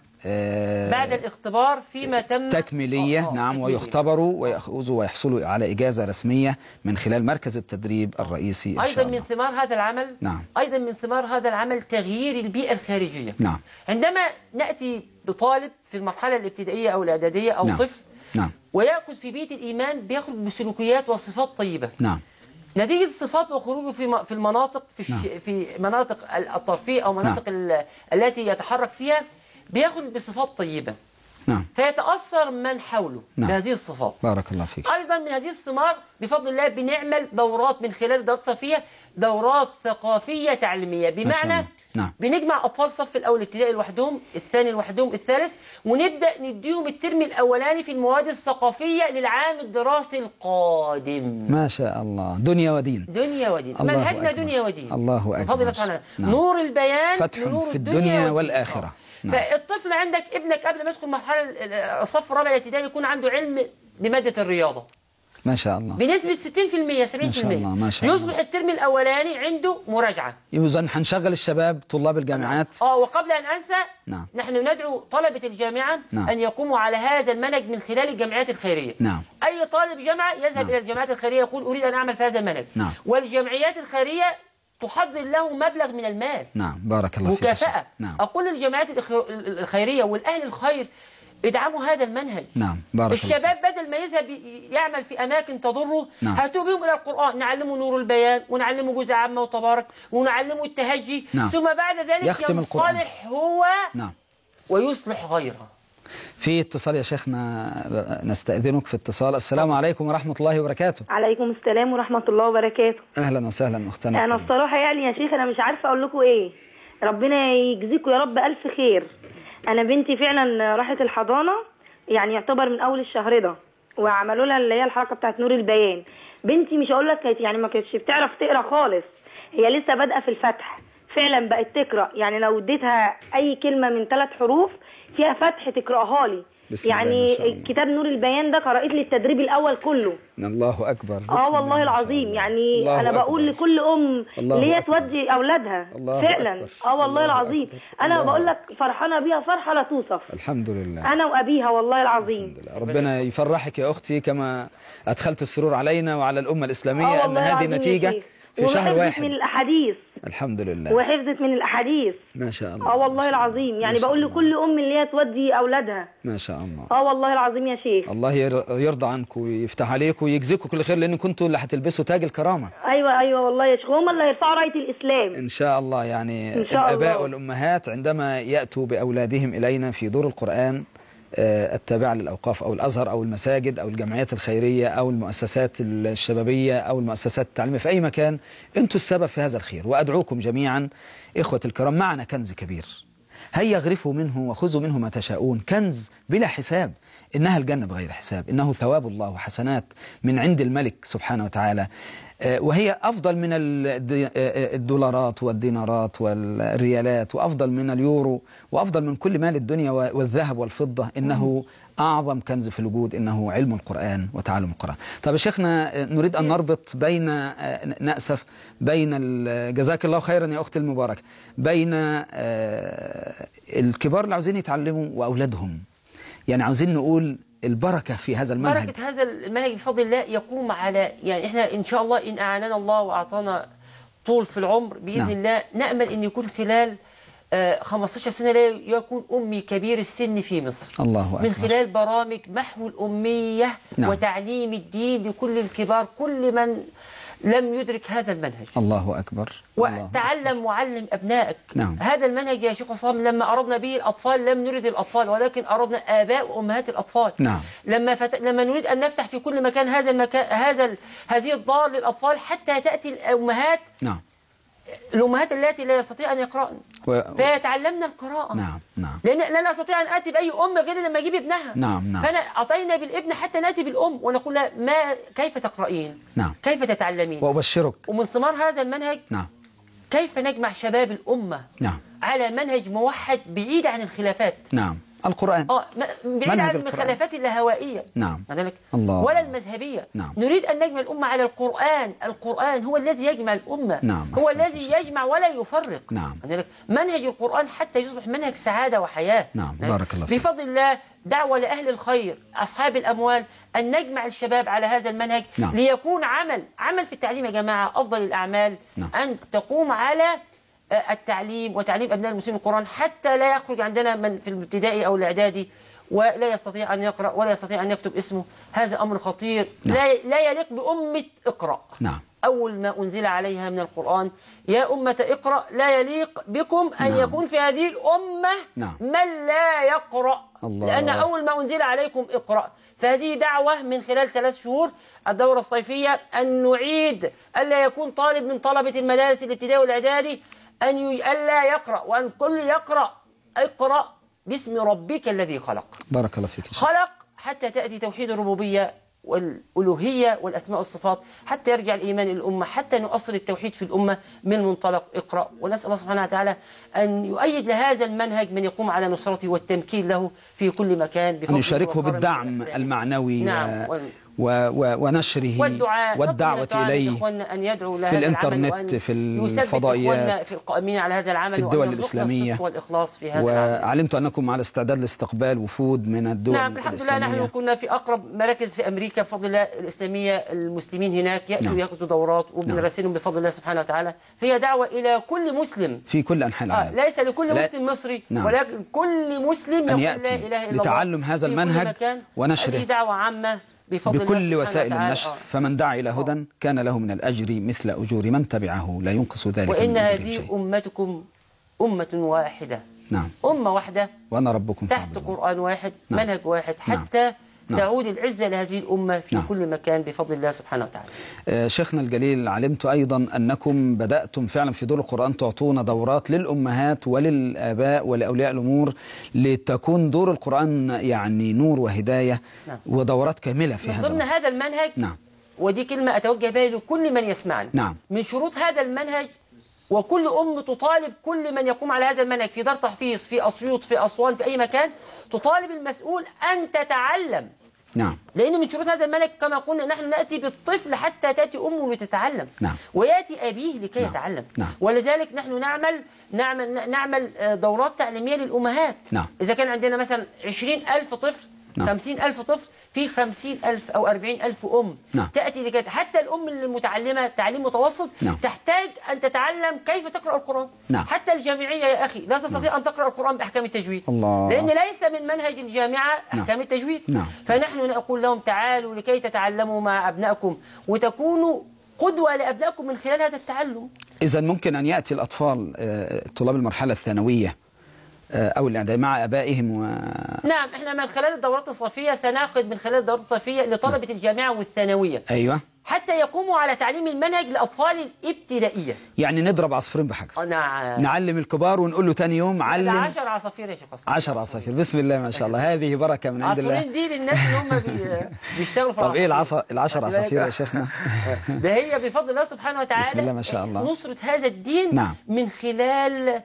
بعد الاختبار فيما تم تكميلية. آه آه نعم، تكميلية. ويختبروا ويأخذوا ويحصلوا على إجازة رسمية من خلال مركز التدريب الرئيسي إن أيضا شاء الله. من ثمار هذا العمل نعم. أيضا من ثمار هذا العمل تغيير البيئة الخارجية. نعم. عندما نأتي بطالب في المرحلة الابتدائية أو الإعدادية أو نعم. طفل نعم. ويأخذ في بيئة الإيمان بيأخذ بسلوكيات وصفات طيبة. نعم. نتيجة الصفات وخروجه في في المناطق في الش... نعم. في مناطق الترفيه أو مناطق نعم. التي يتحرك فيها بيأخذ بصفات طيبة. نعم. فيتأثر من حوله نعم. بهذه الصفات. بارك الله فيك. أيضا من هذه الثمار بفضل الله بنعمل دورات من خلال الدورات الصيفية، دورات ثقافية تعليمية، بمعنى نعم. بنجمع أطفال الصف الأول الابتدائي لوحدهم، الثاني لوحدهم، الثالث، ونبدأ نديهم الترم الأولاني في المواد الثقافية للعام الدراسي القادم. ما شاء الله، دنيا ودين. دنيا ودين، منهجنا دنيا ودين. الله أكبر. بفضل الله سبحانه. نعم. نور البيان فتح نور في الدنيا والآخرة. نعم. فالطفل عندك ابنك قبل ما يدخل مرحلة الصف الرابع الابتدائي يكون عنده علم بمادة الرياضة. ما شاء الله. بنسبة ستين بالمئة سبعين بالمئة. ما شاء الله. ما شاء الله. يصبح الترم الأولاني عنده مراجعة. إذن هنشغل الشباب طلاب الجامعات. اه وقبل أن أنسى، نعم. نحن ندعو طلبة الجامعة نعم. أن يقوموا على هذا المنهج من خلال الجمعيات الخيرية. نعم. أي طالب جامعة يذهب نعم. إلى الجامعات الخيرية يقول أريد أن أعمل في هذا المنهج. نعم. والجمعيات الخيرية تحضر له مبلغ من المال. نعم. بارك الله فيك. مكافأة. نعم. أقول للجمعيات الخيرية والأهل الخير ادعموا هذا المنهج. نعم. بارك الله. الشباب بدل ما يذهب يعمل في أماكن تضره، نعم. هاتوا بهم إلى القرآن، نعلمه نور البيان ونعلمه جزء عامة وتبارك ونعلمه التهجي. نعم. ثم بعد ذلك يختم القرآن. يصلح هو نعم. ويصلح غيره. في اتصال يا شيخنا، نستأذنك في اتصال. السلام عليكم ورحمة الله وبركاته. عليكم السلام ورحمة الله وبركاته. أهلا وسهلا أختنا. أنا الصراحة يعني يا شيخ أنا مش عارفة أقول لكم إيه. ربنا يجزيكم يا رب ألف خير. أنا بنتي فعلا راحت الحضانة، يعني يعتبر من أول الشهر ده، وعملوا لها اللي هي الحركة بتاعت نور البيان. بنتي مش هقول لك كانت يعني ما كانتش بتعرف تقرا خالص، هي لسه بادئة في الفتح، فعلا بقت تقرا. يعني لو اديتها أي كلمة من ثلاث حروف فيها فتح تقراها لي. يعني كتاب نور البيان ده قرأت لي التدريب الأول كله. الله أكبر. اه والله العظيم. يعني أنا بقول أكبر. لكل أم اللي هي تودي أولادها فعلا. أكبر. اه والله العظيم أكبر. أنا بقول لك فرحانة بيها فرحة لا توصف. الحمد لله. أنا وأبيها والله العظيم. ربنا يفرحك يا أختي كما أدخلت السرور علينا وعلى الأمة الإسلامية أن هذه نتيجة في شهر واحد. من الأحاديث. الحمد لله. وحفظت من الأحاديث. ما شاء الله. اه والله العظيم. يعني بقول لكل أم اللي هي تودي أولادها. ما شاء الله. اه والله العظيم يا شيخ. الله يرضى عنكم ويفتح عليكم ويجزيكم كل خير، لأن كنتوا اللي هتلبسوا تاج الكرامة. أيوة أيوة والله يا شيخ، هم اللي هيرفعوا راية الإسلام إن شاء الله. يعني إن شاء الآباء الله. والأمهات عندما يأتوا بأولادهم إلينا في دور القرآن التابعة للأوقاف أو الأزهر أو المساجد أو الجمعيات الخيرية أو المؤسسات الشبابية أو المؤسسات التعليمية في أي مكان، أنتم السبب في هذا الخير. وأدعوكم جميعا إخوة الكرام، معنا كنز كبير، هيا اغرفوا منه وخذوا منه ما تشاءون. كنز بلا حساب، إنها الجنة بغير حساب، إنه ثواب الله وحسنات من عند الملك سبحانه وتعالى، وهي أفضل من الدولارات والدينارات والريالات، وأفضل من اليورو، وأفضل من كل مال الدنيا والذهب والفضة. إنه أعظم كنز في الوجود، إنه علم القرآن وتعلم القرآن. طب يا شيخنا، نريد أن نربط بين، نأسف، بين جزاك الله خيرا يا أختي المباركة، بين الكبار اللي عاوزين يتعلموا وأولادهم. يعني عاوزين نقول البركة في هذا المنهج. بركة هذا المنهج بفضل الله يقوم على، يعني احنا إن شاء الله إن أعاننا الله وأعطانا طول في العمر بإذن نعم. الله نأمل أن يكون خلال آه خمستاشر سنة لا يكون أمي كبير السن في مصر. الله أكبر. من خلال برامج محو الأمية نعم. وتعليم الدين لكل الكبار، كل من لم يدرك هذا المنهج. الله أكبر. وتعلم وعلم أبنائك. نعم. هذا المنهج يا شيخ عصام لما أردنا به الأطفال لم نرد الأطفال، ولكن أردنا آباء وأمهات الأطفال. نعم. لما فت... لما نريد أن نفتح في كل مكان هذا المكان هذا ال... هذه الدار للأطفال حتى تأتي الأمهات. نعم. الأمهات التي لا يستطيع أن يقرأن و... فيتعلمنا القراءة. نعم نعم. لأن لا أستطيع أن آتي بأي أم غير لما أجيب ابنها. نعم نعم. فأنا أعطينا بالابن حتى نأتي بالأم ونقول لها ما كيف تقرأين؟ نعم. كيف تتعلمين؟ وأبشرك. ومن ثمار هذا المنهج نعم. كيف نجمع شباب الأمة نعم. على منهج موحد بعيد عن الخلافات. نعم. القرآن. اه بعيد عن المخالفات الهوائية. نعم. الله. ولا المذهبية. نعم. نريد أن نجمع الأمة على القرآن. القرآن هو الذي يجمع الأمة. نعم. هو الذي يجمع ولا يفرق. نعم. منهج القرآن حتى يصبح منهج سعادة وحياة. نعم. بارك الله فيك. بفضل الله دعوة لأهل الخير أصحاب الأموال أن نجمع الشباب على هذا المنهج. نعم. ليكون عمل عمل في التعليم يا جماعة أفضل الأعمال. نعم. أن تقوم على التعليم وتعليم أبناء المسلمين القرآن حتى لا يخرج عندنا من في الابتدائي أو الإعدادي ولا يستطيع أن يقرأ ولا يستطيع أن يكتب اسمه. هذا أمر خطير. نعم. لا لا يليق بأمة اقرأ. نعم. أول ما أنزل عليها من القرآن يا أمة اقرأ لا يليق بكم أن نعم. يكون في هذه الأمة نعم. من لا يقرأ. الله. لأن أول ما أنزل عليكم اقرأ. فهذه دعوة من خلال ثلاث شهور الدورة الصيفية أن نعيد ألا يكون طالب من طلبة المدارس الابتدائي والإعدادي أن ي... ألا يقرأ وأن كل يقرأ اقرأ باسم ربك الذي خلق. بارك الله فيك. خلق حتى تأتي توحيد الربوبية والألوهية والأسماء والصفات حتى يرجع الإيمان إلى الأمة حتى نؤصل التوحيد في الأمة من منطلق اقرأ. ونسأل الله سبحانه وتعالى أن يؤيد لهذا المنهج من يقوم على نصرته والتمكين له في كل مكان أن يشاركه بالدعم المعنوي. نعم. و... و... و... ونشره والدعاء والدعوة إليه أن يدعو في الإنترنت في الفضائيات في القائمين على هذا العمل في الدول الإسلامية والإخلاص في هذا العمل. وعلمت أنكم على استعداد لاستقبال وفود من الدول نعم الإسلامية. الحمد لله. نحن كنا في أقرب مراكز في أمريكا بفضل الله الإسلامية. المسلمين هناك يأتوا نعم. يأخذوا دورات وبنرسلهم بفضل الله سبحانه وتعالى. فهي دعوة إلى كل مسلم في كل أنحاء العالم. آه ليس لكل لا. مسلم مصري نعم. ولكن كل مسلم أن يقول لا يأتي إله إلا الله لتعلم هذا المنهج ونشره. هذه دعوة عامة بفضل بكل وسائل النشر. آه. فمن دعا إلى هدى كان له من الأجر مثل أجور من تبعه لا ينقص ذلك. وإن هذه أمتكم أمة واحدة. نعم. أمة واحدة وأنا ربكم تحت فاعبدون. قرآن واحد. نعم. منهج واحد حتى نعم. تعود العزة لهذه الأمة في نعم. كل مكان بفضل الله سبحانه وتعالى. آه شيخنا الجليل، علمت أيضا أنكم بدأتم فعلا في دور القرآن تعطون دورات للأمهات وللآباء ولأولياء الأمور لتكون دور القرآن يعني نور وهداية. نعم. ودورات كاملة في هذا ضمن هذا المنهج. نعم. ودي كلمة أتوجه بها لكل من يسمعني. نعم. من شروط هذا المنهج وكل أم تطالب كل من يقوم على هذا المنهج في دار تحفيظ في أسيوط في أسوان في أي مكان تطالب المسؤول أن تتعلم. نعم. لأن من شروط هذا المنهج كما قلنا نحن نأتي بالطفل حتى تأتي أمه لتتعلم. نعم. ويأتي أبيه لكي نعم. يتعلم. نعم. ولذلك نحن نعمل نعمل نعمل دورات تعليمية للأمهات. نعم. إذا كان عندنا مثلا عشرين ألف طفل نعم. خمسين ألف طفل في خمسين ألف أو أربعين ألف أم. نعم. تأتي لكي حتى الأم المتعلمة تعليم متوسط. نعم. تحتاج أن تتعلم كيف تقرأ القرآن. نعم. حتى الجامعية يا أخي لا تستطيع نعم. أن تقرأ القرآن بأحكام التجويد. الله. لأن ليس من منهج الجامعة أحكام نعم. التجويد. نعم. فنحن نقول لهم تعالوا لكي تتعلموا مع أبنائكم وتكونوا قدوة لأبنائكم من خلال هذا التعلم. إذا ممكن أن يأتي الأطفال طلاب المرحلة الثانوية أو الإعدادي مع أبائهم و... نعم احنا من خلال الدورات الصيفية سنعقد من خلال الدورات الصيفية لطلبة نعم. الجامعة والثانوية. أيوة. حتى يقوموا على تعليم المنهج لأطفال الابتدائية. يعني نضرب عصفورين بحجر. نعم. نعلم الكبار ونقول له ثاني يوم علم. عشر عصافير يا شيخ أصلا. عشر عصافير بسم الله ما شاء الله. هذه بركة من عند الله. عصفورين دي للناس اللي هم بي... بيشتغلوا في طب إيه العصا العشر عصافير يا شيخنا؟ ده هي بفضل الله سبحانه وتعالى. بسم الله ما شاء الله. نصرة هذا الدين. نعم. من خلال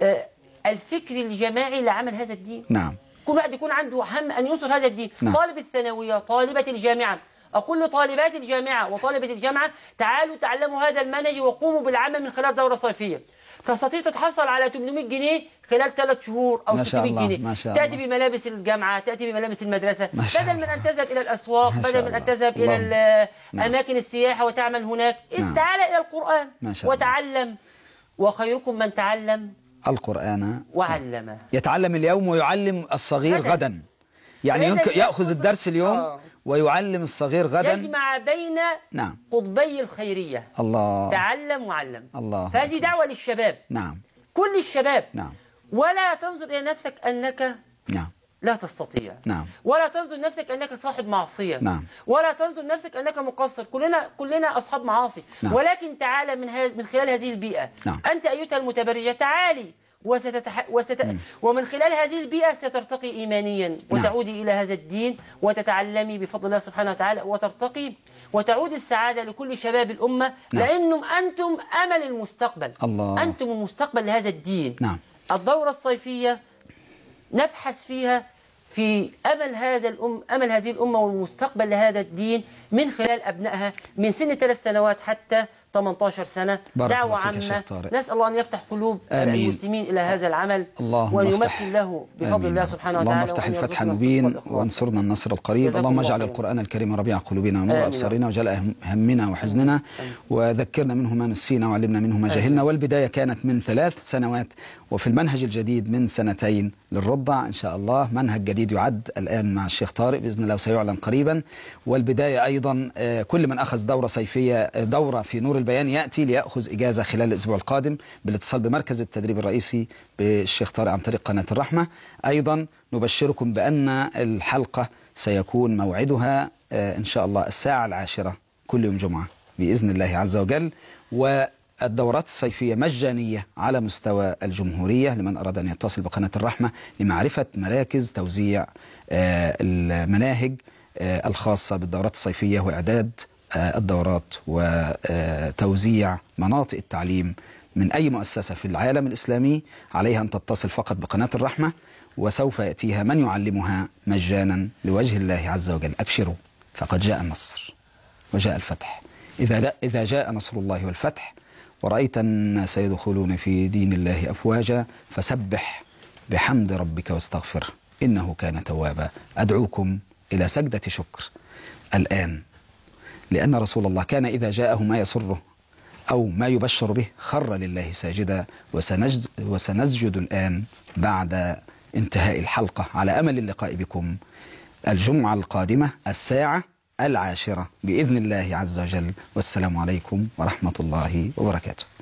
الفكر الجماعي لعمل هذا الدين. نعم. كل واحد يكون عنده هم أن ينصر هذا الدين. نعم. طالب الثانوية طالبة الجامعة أقول لطالبات الجامعة وطالبة الجامعة تعالوا تعلموا هذا المنهج وقوموا بالعمل من خلال دورة صيفية. تستطيع تتحصل على ثمانمائة جنيه خلال ثلاث شهور أو ستمائة جنيه. ما شاء تأتي الله. بملابس الجامعة تأتي بملابس المدرسة بدل من أن تذهب إلى الأسواق بدل من أن تذهب الله. إلى نعم. أماكن السياحة وتعمل هناك. نعم. تعال إلى القرآن ما شاء الله. وتعلم وخيركم من تعلم القرآن وعلمه. يتعلم اليوم ويعلم الصغير غدا, غدا. يعني يأخذ الدرس اليوم آه. ويعلم الصغير غدا. يجمع بين نعم. قطبي الخيرية. الله. تعلم وعلم. الله. فهذه دعوة للشباب. نعم. كل الشباب. نعم. ولا تنظر إلى نفسك أنك نعم. لا تستطيع. نعم. ولا تنظر نفسك أنك صاحب معصية. نعم. ولا تنظر نفسك أنك مقصر. كلنا كلنا أصحاب معاصي. نعم. ولكن تعال من هذ... من خلال هذه البيئة. نعم. أنت أيتها المتبرجة تعالي وستتح... وست... ومن خلال هذه البيئة سترتقي إيمانيا وتعودي نعم. إلى هذا الدين وتتعلمي بفضل الله سبحانه وتعالى وترتقي وتعود السعادة لكل شباب الأمة. نعم. لأنهم أنتم أمل المستقبل. الله. أنتم المستقبل لهذا الدين. نعم. الدورة الصيفية نبحث فيها في أمل هذا الأم أمل هذه الأمة والمستقبل لهذا الدين من خلال أبنائها من سن ثلاث سنوات حتى ثمانية عشر سنة. دعوة عامة، نسأل الله أن يفتح قلوب آمين. المسلمين إلى هذا العمل وأن يمكن له بفضل الله سبحانه وتعالى. اللهم افتح الفتح المبين وانصرنا النصر القريب. اللهم اجعل القرآن الكريم ربيع قلوبنا ونور أبصارنا وجلاء همنا وحزننا، وذكرنا منه ما نسينا وعلمنا منه ما جهلنا. والبداية كانت من ثلاث سنوات، وفي المنهج الجديد من سنتين للرضع إن شاء الله. منهج جديد يعد الآن مع الشيخ طارق بإذن الله وسيعلن قريبا. والبداية أيضا كل من أخذ دورة صيفية دورة في نور البيان يأتي ليأخذ إجازة خلال الأسبوع القادم بالاتصال بمركز التدريب الرئيسي بالشيخ طارق عن طريق قناة الرحمة. أيضا نبشركم بأن الحلقة سيكون موعدها إن شاء الله الساعة العاشرة كل يوم جمعة بإذن الله عز وجل. والدورات الصيفية مجانية على مستوى الجمهورية لمن أراد أن يتصل بقناة الرحمة لمعرفة مراكز توزيع المناهج الخاصة بالدورات الصيفية وإعداد الدورات وتوزيع مناطق التعليم من أي مؤسسة في العالم الإسلامي. عليها أن تتصل فقط بقناة الرحمة وسوف يأتيها من يعلمها مجانا لوجه الله عز وجل. أبشروا فقد جاء النصر وجاء الفتح. إذا إذا جاء نصر الله والفتح ورأيت الناس يدخلون في دين الله أفواجا فسبح بحمد ربك واستغفر إنه كان توابا. أدعوكم إلى سجدة شكر الآن، لأن رسول الله كان إذا جاءه ما يسره أو ما يبشر به خر لله ساجدا. وسنجد, وسنسجد الآن بعد انتهاء الحلقة على أمل اللقاء بكم الجمعة القادمة الساعة العاشرة بإذن الله عز وجل. والسلام عليكم ورحمة الله وبركاته.